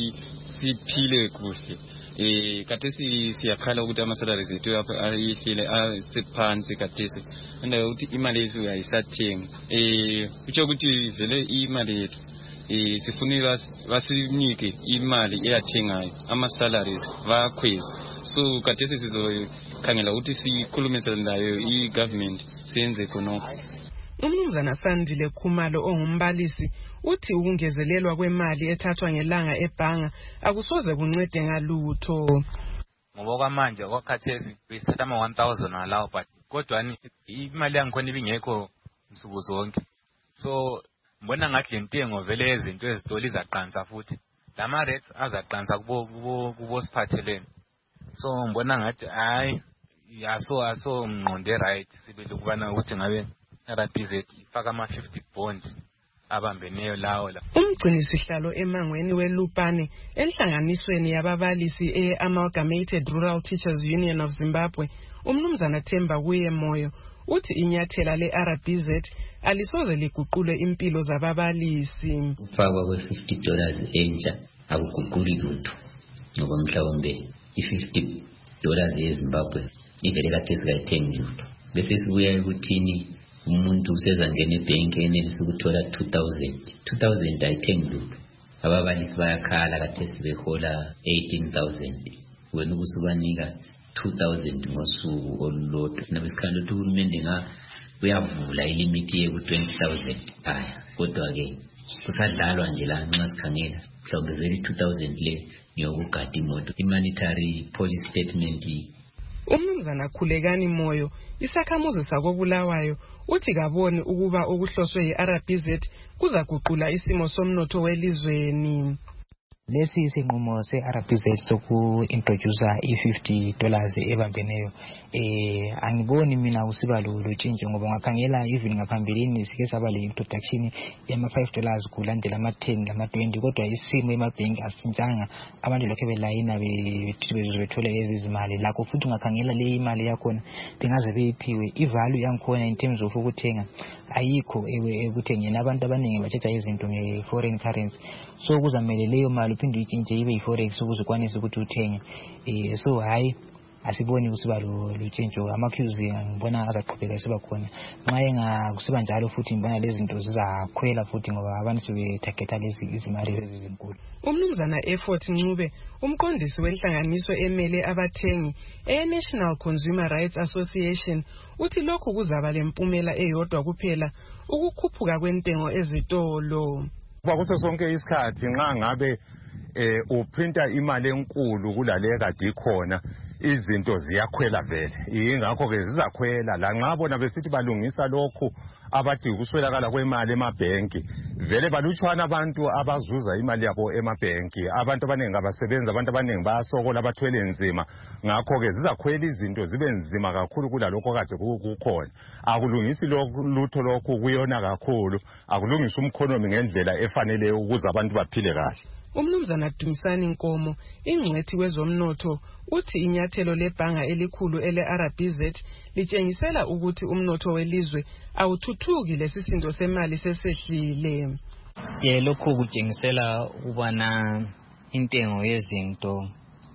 siphile kuhle. Kathesi siyakhala ukuthi ama-salaries ethu ayehlile asephansi kathesi endawo yokuthi imali yethu ayisathengi. Kutsho ukuthi vele imali yethu sifuna basinike imali eyathengayo, ama-salaries bakhweza. So kathesi sizokhangela ukuthi sikhulumisane nayo i-government siyenze khonokho. Umnumzana Sandile Khumalo ongumbalisi uthi ukungezelelwa kwemali ethathwa ngelanga ebhanga akusoze kuncede ngalutho. Ngoba kwamanje kwakhathesi besetha ama-1,000 alawo but kodwa imali yangikhona ibingekho nsuku zonke. So mbona ngathi lentengo vele yezinto ezitoli izaqansa futhi. Lama rates azaqansa kubo siphathelene. So mbona ngathi hayi aso ngqonde right sibele kubana ukuthi ngabe RBZ ifaka ama-50 bonds abambeneyo lawo la. Umgcinisihlalo emangweni weLupane enhlanganisweni yababalisi e-Amalgamated Rural Teachers Union of Zimbabwe, umnumzana Themba Kuye Moyo, uthi inyathela le-RBZ alisoze liguqule impilo zababalisi. Ukufakwa kwe-$50 entsha akuguquli lutho ngoba mhlawumbe i-$50 yeZimbabwe ivele kade singayithengi lutho. Bese sibuya ekuthini umuntu usezangena ebhenki enelisa ukuthola 2,000 ayithengi lutho. Ababalisi bayakhala kade sibehola 18,000 wena ubusubanika 2,000 ngosuku olulodwa. Nabesikhala ukuthi uhulumende uyavula ilimithi ye ku-20,000 aya kodwa ke kusadlalwa nje la nxa sikhangela mhlawumbe vele 2,000 le ngiyokugada imoto. I-monetary policy statement. Umnumzana Khulekani Moyo, isakhamuzi sakobulawayo, uthi kaboni ukuba okuhloswe yi-RBZ kuzaguqula isimo somnotho welizweni. Lesi isinqumo se-RBZ soku-introduce i-$50 ebambeneyo angiboni mina usiba lotshintsho ngoba ngakhangela even ngaphambilini sike saba le introduction yama-$5 kulandela ama-10 lama-20 kodwa isimo emabhenki asintshanga, abantu lokho belayina bethola ezizimali lakho futhi ngakhangela le imali yakhona bengaze beyiphiwe ivalue yankhona in terms of ukuthenga ayikho ekuthengeni. Abantu abaningi batshetsha izinto nge-foreign currency, so kuzamele leyo mali uphinde uyitshintshe ibe yi-forex ukuze ukwanise ukuthi uthenge. So hayi asiboni kusiba lutshintsho. Ama-cues ngibona azaqhubeka siba khona nxa engakusiba njalo futhi ngibona lezi zinto zizakhwela futhi ngoba abantu sebethagetha lezi izimali ezinkulu. Umnumzana Effort Ncube, umqondisi wenhlanganiso emele abathengi e-National Consumer Rights Association, uthi lokhu kuzaba lempumela eyodwa kuphela, ukukhuphuka kwentengo ezitolo. Kwakuso sonke isikhathi nxa ngabe uprinta imali enkulu kulale kade ikhona izinto ziyakhwela vele, ingakho ke zizakhwela la nxa bona besithi balungisa lokhu abathi ukuswelakala kwemali emabhenki. Vele balutshwana abantu abazuza imali yabo emabhenki, abantu abaningi abasebenzi, abantu abaningi bayasokola bathwele nzima, ngakho ke zizakhwela izinto zibe nzima kakhulu kulalokho kade kukhona. Akulungisi lutho lokhu kuyona kakhulu, akulungisa umkhonomi ngendlela efanele ukuze abantu baphile kahle. Umnumzana Dumisani Nkomo, ingcwethi wezomnotho, uthi inyathelo lebhanga elikhulu ele-RBZ litshengisela ukuthi umnotho welizwe awuthuthuki lesisindo semali sesehlile. Lokho kutshengisela ukubana intengo yezinto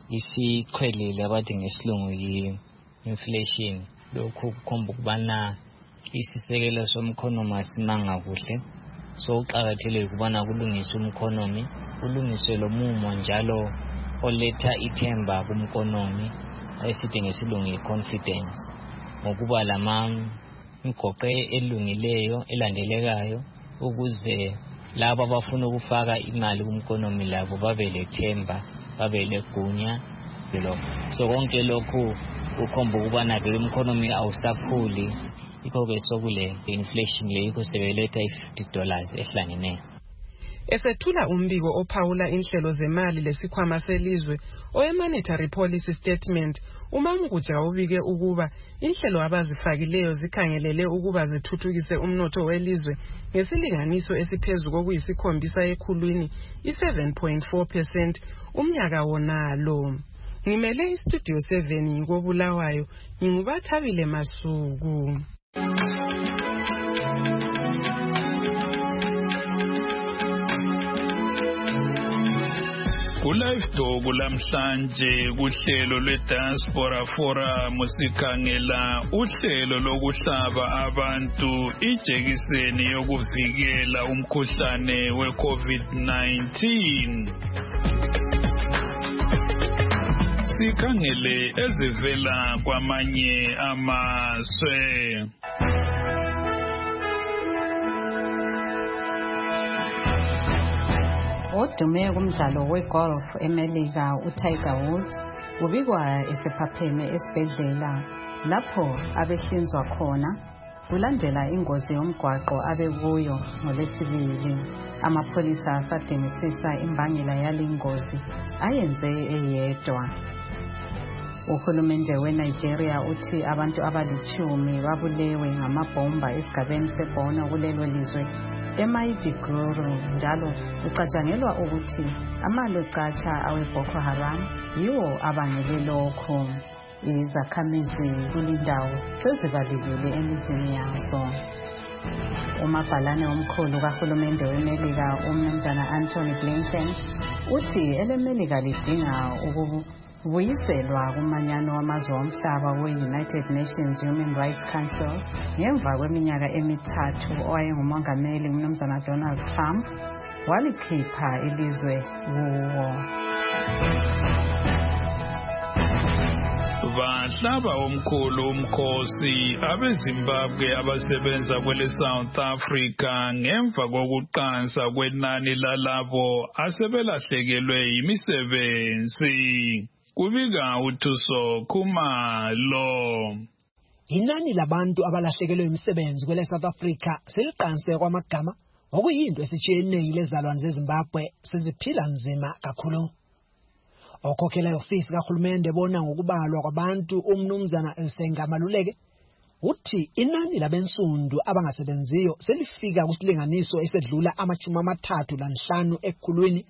isikhwelile abathi ngesilungu yi-inflation. Lokho kukhomba ukubana isisekelo somkhonomi asimanga kuhle. So uqakathekile ukubana kulungiswe umkhonomi, kulungiswe lo mumo njalo oletha ithemba kumkhonomi esithi ngesilungu i-confidence, ngokuba imigoqo elungileyo elandelekayo ukuze labo abafuna ukufaka imali kumkhonomi labo babe lethemba, babe legunya. So konke lokhu ukhomba ukubana ke umkhonomi awusakhuli, ikho ke sokule inflation leyikho sebeletha i-$50 ehlangeneyo. Esethula umbiko ophawula inhlelo zemali lesikhwama selizwe owe-monetary policy statement, uMamukuja ubike ukuba inhlelo abazifakileyo zikhangelele ukuba zithuthukise umnotho welizwe ngesilinganiso esiphezulu kokuyisi7 ekhulwini, i7.4% umnyaka wonalo. Ngimele istudio 7 ngobulawayo, ngingubathabile Masuku. Ku-Live Talk lamhlanje kuhlelo lwe-Diaspora Forum sikhangela uhlelo lokuhlaba abantu ijekiseni yokuvikela umkhuhlane we-COVID-19. Sikhangele ezivela kwamanye amazwe. Odume kumdlalo wegolf eMelika uTiger Woods ubikwa esephapheme esibhedlela lapho abehlinzwa khona kulandela ingozi yomgwaqo abekuyo ngoLwesibili. Amapholisa asadingisisa imbangela yalengozi ayenze eyedwa. Uhulumende weNigeria uthi abantu abali10 babulewe ngamabhomba esigabeni seBorno kulelo lizwe eMaiduguri, njalo kucatshangelwa ukuthi amalocatsha awe Boko Haram yiwo abangele lokho. izakhamizi kulindawo sezibalekile emizini yazo. Umabhalane omkhulu kahulumende weMelika umnumzana Anthony Blinken uthi eleMelika lidinga ukubuyiselwa kumanyano wamazwe omhlaba we-United Nations Human Rights Council ngemva kweminyaka emithathu owayengumongameli umnumzana Donald Trump walikhipha ilizwe kuwo. Bahlaba omkhulu umkhosi abeZimbabwe abasebenza kwele South Africa ngemva kokuqansa kwenani lalabo asebelahlekelwe imisebenzi. Kubika uThuso Khumalo. Inani labantu abalahlekelwe imisebenzi kwele South Africa seliqanse kwamagama okuyinto esitshiyeneyo lezalwane zeZimbabwe seziphila nzima kakhulu. Okhokhela ofisi kahulumende bona ngokubalwa kwabantu umnumzana Elsenga Maluleke uthi inani labensundu abangasebenziyo selifika kusilinganiso esedlula 35 ekhulwini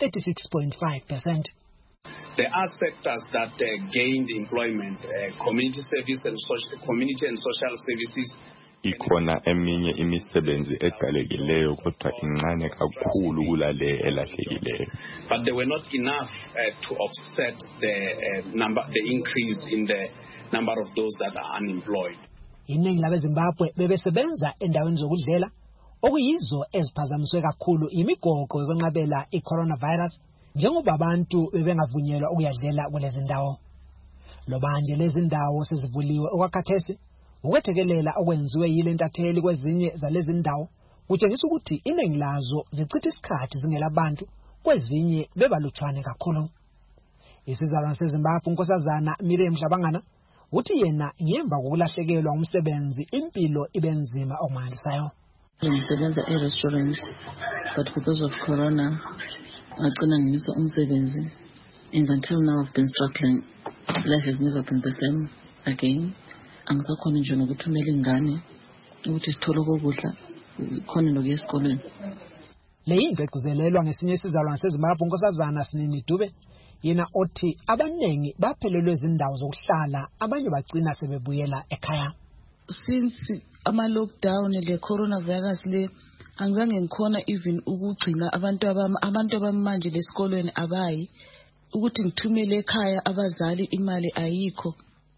36.5%. There are sectors that gained employment, community and social services. Ikhona eminye imisebenzi eqalekileyo kodwa incane kakhulu kulale elahlekileyo. But they were not enough to offset the increase in the number of those that are unemployed. Iningi labeZimbabwe bebesebenza endaweni zokudlela okuyizo eziphazamiswe kakhulu imigogo yokwenqabela i-coronavirus njengoba abantu bebengavunyelwa ukuyadlela kulezi ndawo. Lobanje lezi ndawo sezivuliwe okwakhathesi ukwethekelela okwenziwe yile ntatheli kwezinye zalezi ndawo kutshengisa ukuthi iningi lazo zichitha isikhathi zingelabantu kwezinye bebalutshwane kakhulu. Isizalwane seZimbabwe unkosazana Miriam Mhlabangana uthi yena ngemva kokulahlekelwa umsebenzi impilo ibenzima okumangalisayo. Ngisebenza e-restaurant but because of corona ngagcina ngisa umsebenzi and until now I've been struggling. Life has never been the same again. Angisakhona nje nokuthumela ingane ukuthi sithole ukudla khona nokuya esikoleni. Le yinto egcizelelwa ngesinye isizalwane seZimbabwe unkosazana Sinini Dube yena othi abanengi baphelelwe izindawo zokuhlala abanye bagcina sebebuyela ekhaya. Since ama lockdown le coronavirus le angizange ngikhona even ukugcina abantu abamanje lesikolweni abayi ukuthi ngithumele ekhaya abazali imali ayikho.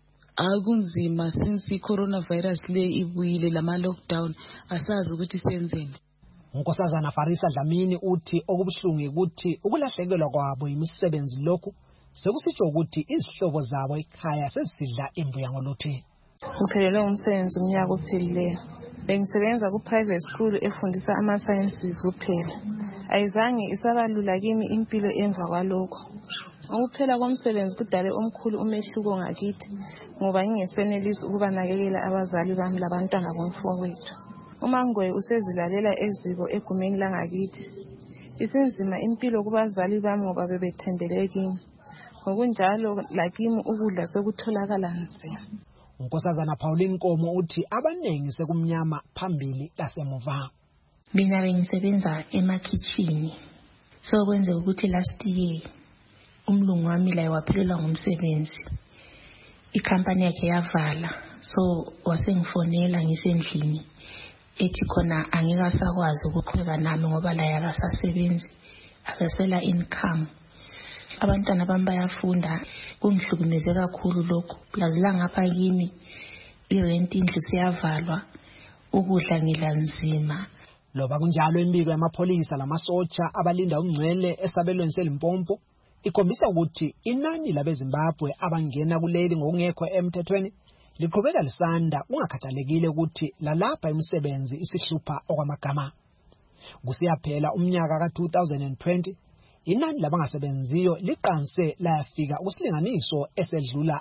Akunzima since i-coronavirus le ibuyile lama lockdown asazi ukuthi senzeni. Unkosazana Farisa Dlamini uthi okubuhlungu ukuthi ukulahlekelwa kwabo imisebenzi lokhu sekusitsho ukuthi izihlobo zabo ekhaya sezisidla imbuya ngoluthi. Ngiphelelwe umsebenzi umnyaka ophelileyo. Bengisebenza ku-private school efundisa ama-sciences kuphela. Ayizange isabalula kimi impilo emva kwalokho. Ukuphela komsebenzi kudale omkhulu umehluko ngakithi ngoba ngingesenelisi ukubanakekela abazali bami labantwana bomfowethu. Umangwe usezilalela eziko egumeni langakithi. Isinzima impilo kubazali bami ngoba bebethembele kimi. Ngokunjalo lakimi ukudla sekutholakala nzima. Unkosazana Pauline Nkomo uthi abanengi sekumnyama phambili lasemuva. Mina bengisebenza emakitchen. So kwenze ukuthi last year umlungu wami la waphelelwa ngumsebenzi. Ikhampani yakhe yavala. So wasengifonela ngisendlini. Ethi khona angikasakwazi ukuqhubeka nami ngoba la yakasasebenzi. Akasela income. Abantwana bami bayafunda kungihlukumeze kakhulu lokho. Plus la ngapha kimi irent indlu siyavalwa ukudla ngilanzima. Loba kunjalo imbiko yamapholisa lamasotsha abalinda ungcwele esabelweni seLimpopo ikhombisa ukuthi inani labeZimbabwe abangena kuleli ngokungekho emthethweni liqhubeka lisanda ungakhathalekile ukuthi lalapha imisebenzi isihlupha okwamagama. Kusiyaphela umnyaka ka-2020 inani labangasebenziyo liqanse layafika kusilinganiso esedlula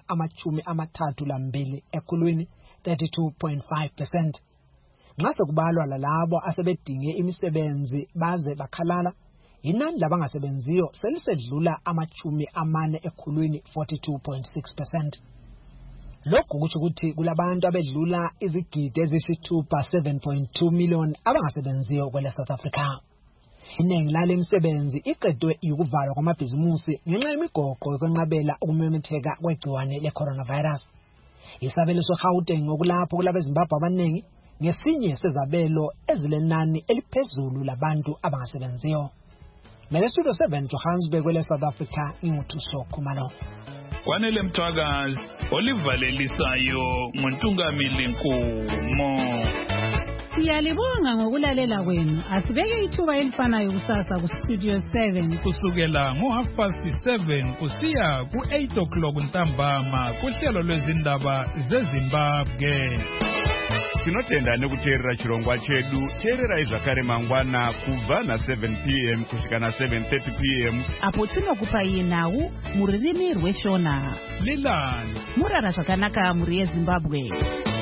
32 ekhulwini 32.5%. Nxa sekubalwa lalabo asebedinge imisebenzi baze bakhalala inani labangasebenziyo selisedlula 40 ekhulwini 42.6%. Lokhu kusho ukuthi kulabantu abedlula izigidi ezisithupha 7.2 million abangasebenziyo kwele South Africa. Iningi lale misebenzi iqedwe ukuvalwa kwamabhizimusi ngenxa yemigoqo yokwenqabela ukumemetheka kwegciwane le-coronavirus. Isabelo soGauteng okulapho kulabo eZimbabwe abaningi ngesinye sezabelo ezilenani eliphezulu labantu abangasebenziyo. Mele Studio 7 Johannesburg kwele South Africa inguthuso Khumalo. Kwanele Mthwakazi olivalelisayo nguNtungamili Nkumo. Siyalibonga ngokulalela kwenu. Asibeke ithuba elifanayo kusasa ku Studio 7 kusukela ngo7:30 kusiya ku8 ntambama kuhlelo lwezindaba zeZimbabwe. Tinotenda nekuteerera chirongwa chedu. Teererai zvakare mangwana kubva na7 p.m. kusvika na7:30 p.m. apo tinokupai nhau mururimi rweShona. Lilani murara zvakanaka muri yeZimbabwe.